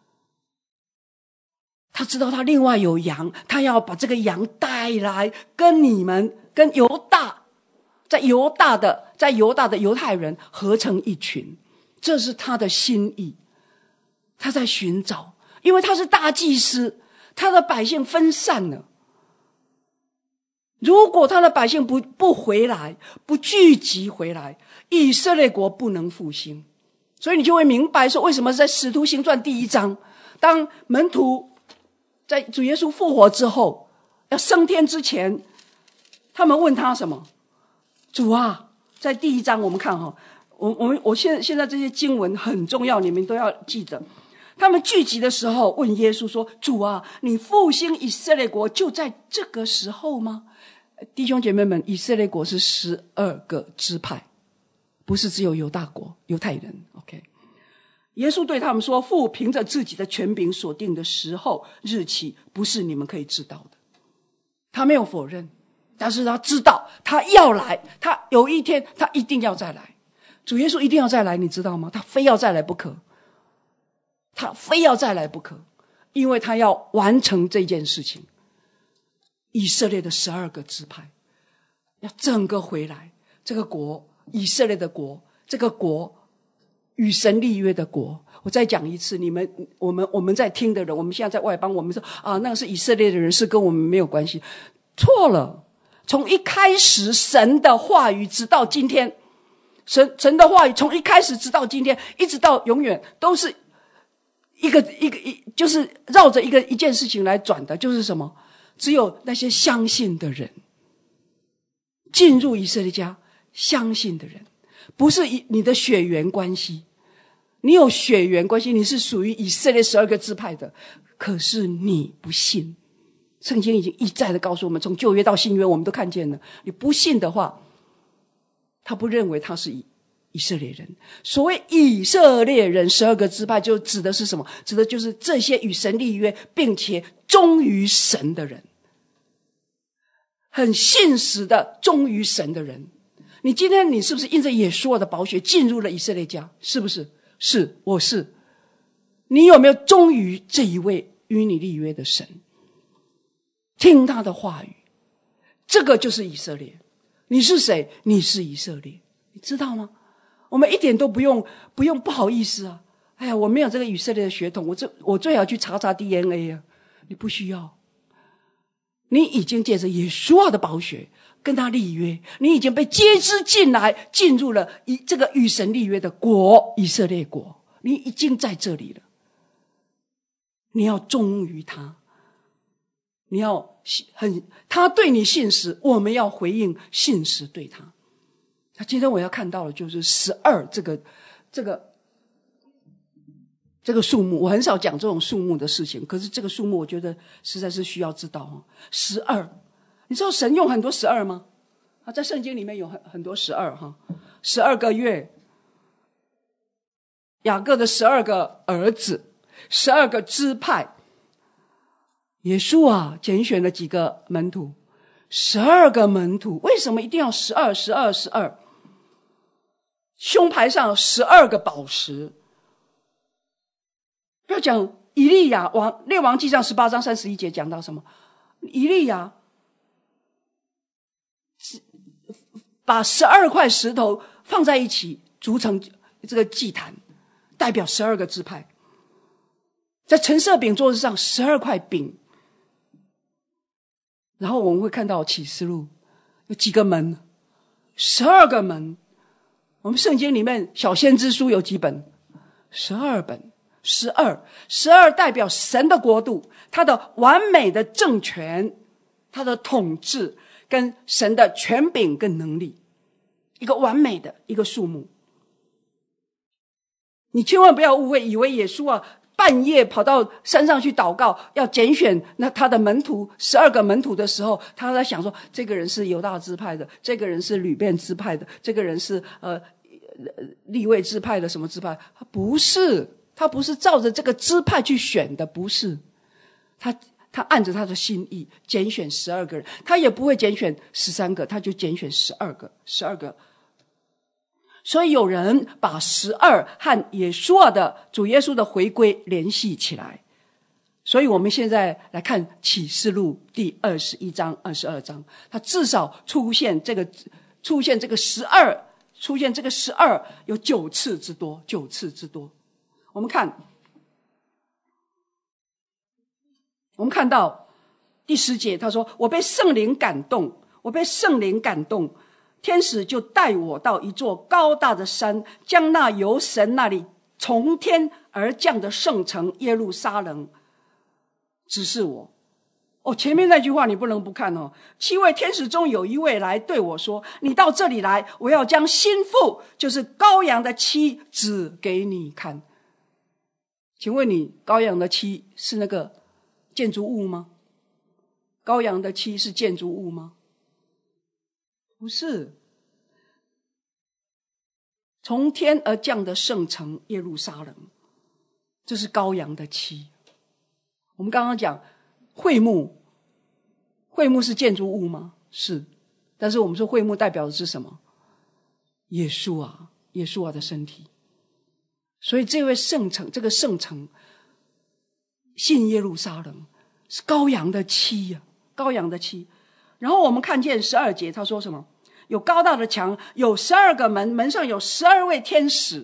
他知道他另外有羊，他要把这个羊带来跟你们，跟犹大，在犹大的犹太人合成一群，这是他的心意，他在寻找，因为他是大祭司，他的百姓分散了，如果他的百姓不回来，不聚集回来，以色列国不能复兴。所以你就会明白说，为什么在使徒行传第1章，当门徒在主耶稣复活之后要升天之前，他们问他什么？主啊，在第1章我们看我现在这些经文很重要，你们都要记得。他们聚集的时候问耶稣说，主啊，你复兴以色列国就在这个时候吗？弟兄姐妹们，以色列国是12个支派，不是只有犹大国犹太人。 OK， 耶稣对他们说，父凭着自己的权柄所定的时候日期，不是你们可以知道的。他没有否认，但是他知道他要来，他有一天他一定要再来，主耶稣一定要再来，你知道吗？他非要再来不可，因为他要完成这件事情。以色列的12个支派要整个回来，这个国，以色列的国，这个国与神立约的国。我再讲一次，我们在听的人，我们现在在外邦，我们说啊，那个是以色列的人，是跟我们没有关系。错了，从一开始神的话语直到今天，神的话语从一开始直到今天，一直到永远，都是一个就是绕着一件事情来转的，就是什么？只有那些相信的人，进入以色列家，相信的人，不是你的血缘关系。你有血缘关系，你是属于以色列12个支派的，可是你不信。圣经已经一再的告诉我们，从旧约到新约我们都看见了，你不信的话， 他不认为他是以色列人。所谓以色列人12个支派，就指的是什么？指的就是这些与神立约并且忠于神的人，很信实的忠于神的人。你今天你是不是因着耶稣的宝血进入了以色列家？是不是？是，我是。你有没有忠于这一位与你立约的神？听他的话语，这个就是以色列。你是谁？你是以色列，你知道吗？我们一点都不用不好意思啊！哎呀，我没有这个以色列的血统，我最好去查 DNA 啊！你不需要，你已经借着耶稣的宝血跟他立约，你已经被接之进来，进入了这个与神立约的国，以色列国，你已经在这里了。你要忠于他，你要他对你信实，我们要回应信实对他。那今天我要看到的就是12这个数目，我很少讲这种数目的事情，可是这个数目我觉得实在是需要知道。12，你知道神用很多12吗？在圣经里面有很多12哈，12个月，雅各的12个儿子，12个支派。耶稣啊，拣选了几个门徒？12个门徒。为什么一定要12？胸牌上有12个宝石。不要讲以利亚，列王纪上18章31节讲到什么？以利亚把12块石头放在一起筑成这个祭坛，代表12个支派。在陈设饼桌子上12块饼。然后我们会看到启示录有几个门？12个门。我们圣经里面小先知书有几本？12本。12代表神的国度，他的完美的政权，他的统治跟神的权柄跟能力，一个完美的一个数目。你千万不要误会，以为耶稣啊半夜跑到山上去祷告，要拣选他的门徒12个门徒的时候，他在想说，这个人是犹大支派的，这个人是吕便支派的，这个人是利未支派的什么支派？他不是照着这个支派去选的，不是。他按着他的心意拣选12个人，他也不会拣选13个，他就拣选12个。所以有人把12和主耶稣的回归联系起来。所以我们现在来看启示录第21章、22章，它至少出现这个12有9次之多。我们看到第10节，他说：“我被圣灵感动，天使就带我到一座高大的山，将那由神那里从天而降的圣城耶路撒冷指示我。”前面那句话你不能不看哦。7位天使中有一位来对我说：“你到这里来，我要将新妇，就是羔羊的妻指给你看。”请问你，羔羊的妻是那个建筑物吗？羔羊的妻是建筑物吗？不是。从天而降的圣城耶路撒冷，这是羔羊的妻。我们刚刚讲会幕是建筑物吗？是。但是我们说会幕代表的是什么？耶稣啊的身体。所以这个圣城信耶路撒冷是羔羊的妻啊，羔羊的妻。然后我们看见12节，他说什么？有高大的墙，有12个门，门上有12位天使，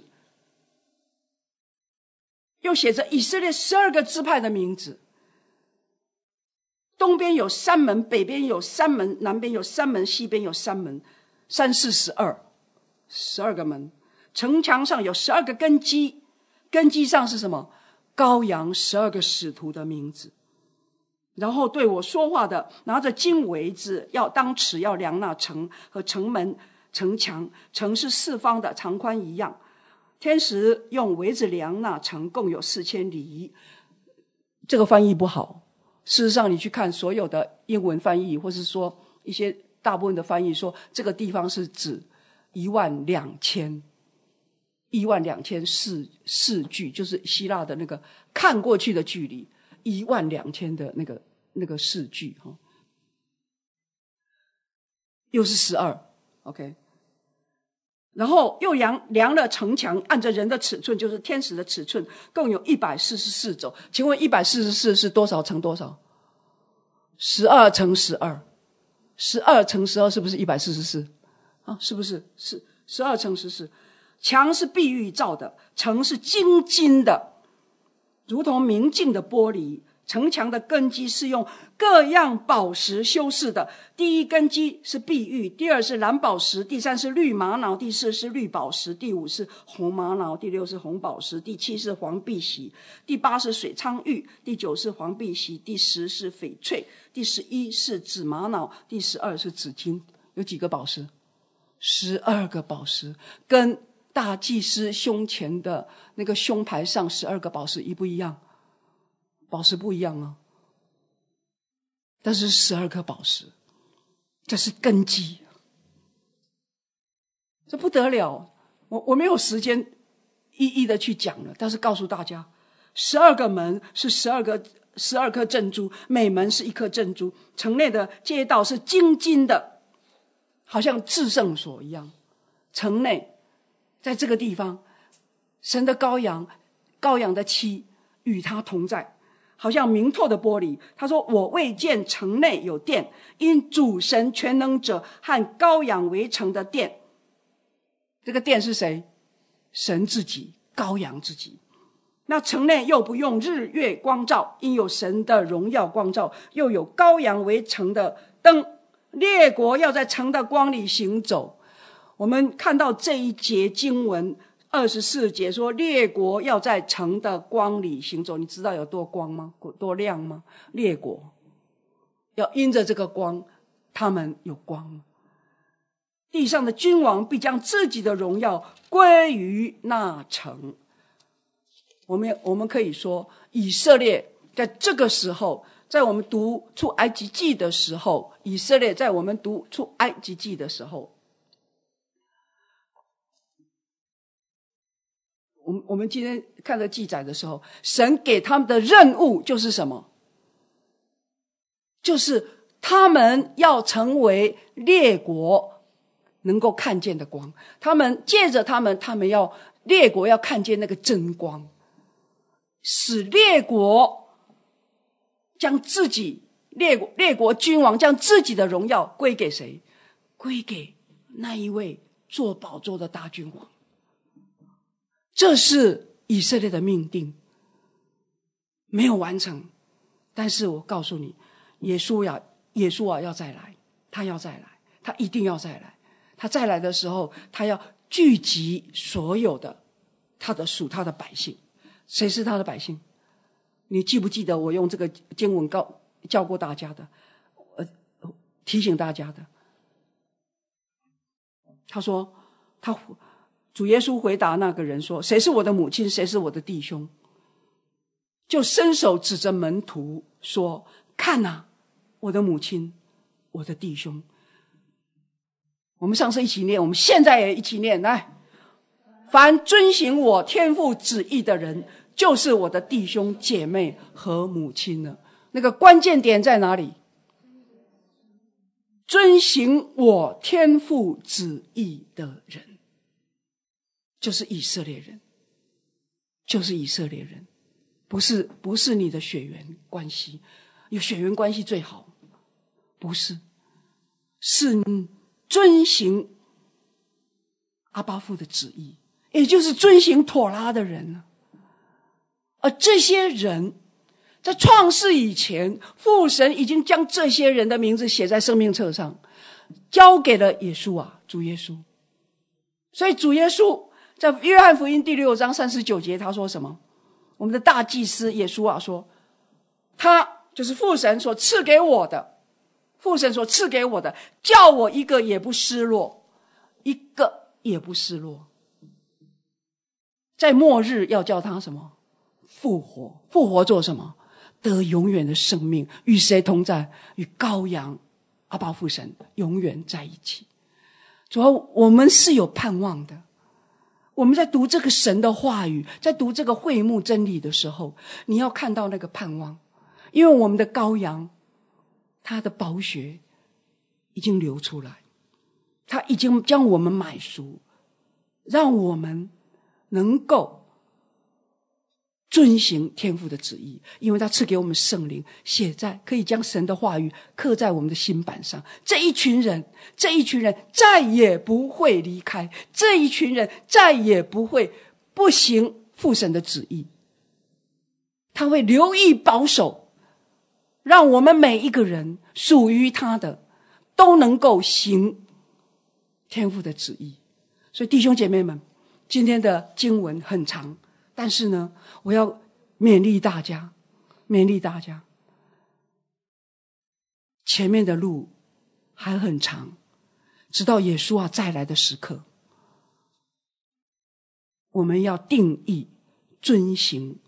又写着以色列12个支派的名字。东边有3门，北边有3门，南边有3门，西边有3门，3、4、12个门。城墙上有12个根基，根基上是什么？羔羊12个使徒的名字。然后对我说话的拿着金围子，要当尺要量那城和城门城墙，城是4方的，长宽一样。天使用围子量那城，共有4000里。这个翻译不好，事实上你去看所有的英文翻译，或是说一些大部分的翻译说这个地方是指 12000视距，就是希腊的那个看过去的距离，12000的那个视距哈，又是12 ，OK。然后又量了城墙，按着人的尺寸，就是天使的尺寸，共有144肘。请问144是多少乘多少？12乘12，12乘12是不是144？啊，是不是？是12乘14。墙是碧玉造的，城是精金的，如同明镜的玻璃。城墙的根基是用各样宝石修饰的，第一根基是碧玉，第二是蓝宝石，第三是绿玛瑙，第四是绿宝石，第五是红玛瑙，第六是红宝石，第七是黄碧玺，第八是水苍玉，第九是黄碧玺，第10是翡翠，第11是紫玛瑙，第12是紫金。有几个宝石？12个宝石，跟大祭司胸前的那个胸牌上12个宝石一不一样？宝石不一样啊，但是12颗宝石，这是根基，这不得了。我没有时间一一的去讲了，但是告诉大家，12个门是12颗珍珠，每门是1颗珍珠。城内的街道是精金的，好像至圣所一样。城内在这个地方，神的羔羊的妻与他同在，好像明透的玻璃。他说，我未见城内有殿，因主神全能者和羔羊为城的殿。这个殿是谁？神自己，羔羊自己。那城内又不用日月光照，因有神的荣耀光照，又有羔羊为城的灯，列国要在城的光里行走。我们看到这一节经文24节说，列国要在城的光里行走。你知道有多光吗？多亮吗？列国要因着这个光，他们有光。地上的君王必将自己的荣耀归于那城。我们可以说，以色列在这个时候，在我们读出埃及记的时候，以色列在我们读出埃及记的时候，我们今天看着记载的时候，神给他们的任务就是什么？就是他们要成为列国能够看见的光。他们借着他们要列国要看见那个真光，使列国将自己列国君王将自己的荣耀归给谁？归给那一位坐宝座的大君王。这是以色列的命定，没有完成。但是我告诉你，耶稣要再来，他要再来，他一定要再来。他再来的时候，他要聚集所有的他的属他的百姓。谁是他的百姓？你记不记得我用这个经文教过大家的，提醒大家的？他说，主耶稣回答那个人说，谁是我的母亲，谁是我的弟兄？就伸手指着门徒说，看啊，我的母亲，我的弟兄。我们上次一起念，我们现在也一起念，来，凡遵行我天父旨意的人，就是我的弟兄姐妹和母亲了。那个关键点在哪里？遵行我天父旨意的人，就是以色列人，就是以色列人，不是你的血缘关系，有血缘关系最好，不是，是遵行阿爸父的旨意，也就是遵行妥拉的人。而这些人在创世以前，父神已经将这些人的名字写在生命册上，交给了耶稣啊，主耶稣。所以主耶稣在约翰福音第6章39节他说什么？我们的大祭司耶稣啊说，他就是父神所赐给我的，父神所赐给我的，叫我一个也不失落，一个也不失落。在末日要叫他什么？复活。复活做什么？得永远的生命。与谁同在？与羔羊阿爸父神永远在一起。 主要我们是有盼望的。我们在读这个神的话语，在读这个会幕真理的时候，你要看到那个盼望，因为我们的羔羊，他的宝血已经流出来，他已经将我们买赎，让我们能够遵行天父的旨意，因为他赐给我们圣灵，写在可以将神的话语刻在我们的心板上。这一群人再也不会离开，这一群人再也不会不行父神的旨意，他会留意保守，让我们每一个人属于他的都能够行天父的旨意。所以弟兄姐妹们，今天的经文很长，但是呢，我要勉励大家，前面的路还很长，直到耶稣再来的时刻，我们要定义遵行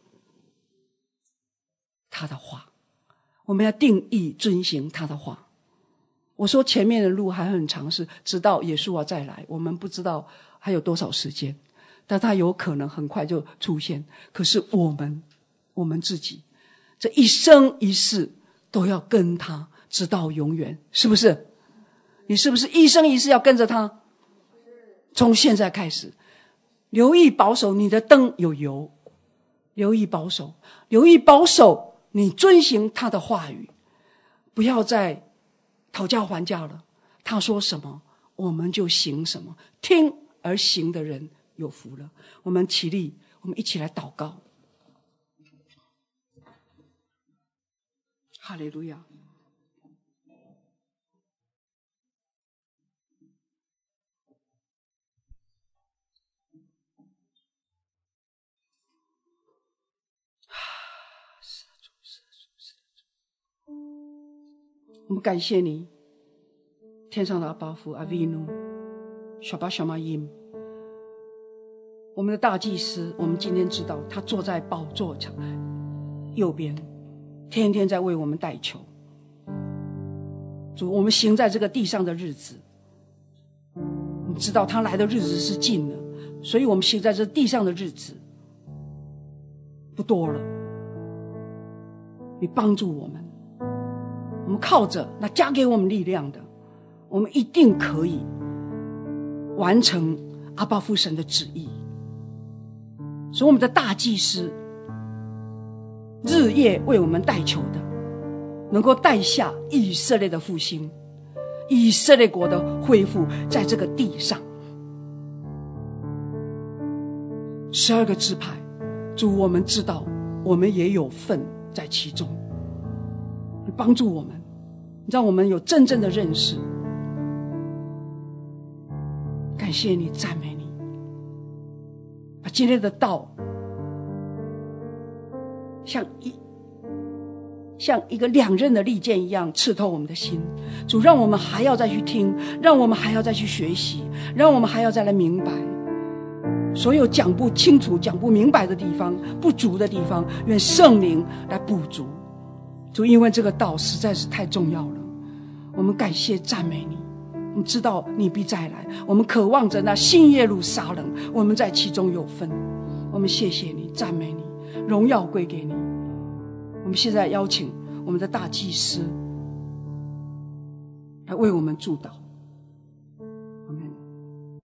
他的话，我们要定义遵行他的话。我说前面的路还很长，是直到耶稣再来，我们不知道还有多少时间，但他有可能很快就出现。可是我们自己这一生一世都要跟他直到永远，是不是？你是不是一生一世要跟着他？从现在开始留意保守你的灯有油，留意保守你遵行他的话语，不要再讨价还价了，他说什么我们就行什么，听而行的人有福了。我们起立，我们一起来祷告。哈利路亚。我们感谢你，天上的阿爸父阿维努小巴小马音，我们的大祭司，我们今天知道他坐在宝座右边，天天在为我们代求。主，我们行在这个地上的日子，你知道他来的日子是近了，所以我们行在这地上的日子不多了。你帮助我们，我们靠着那加给我们力量的，我们一定可以完成阿爸父神的旨意。所以我们的大祭司日夜为我们代求的，能够带下以色列的复兴，以色列国的恢复在这个地上。12个支派，主，我们知道我们也有份在其中，你帮助我们，让我们有真正的认识。感谢你，赞美你，把今天的道像一个两刃的利剑一样刺透我们的心。主，让我们还要再去听，让我们还要再去学习，让我们还要再来明白所有讲不清楚讲不明白的地方，不足的地方，愿圣灵来补足。主，因为这个道实在是太重要了，我们感谢赞美你，我们知道你必再来，我们渴望着那新耶路撒冷，我们在其中有份。我们谢谢你，赞美你，荣耀归给你。我们现在邀请我们的大祭司来为我们祝祷。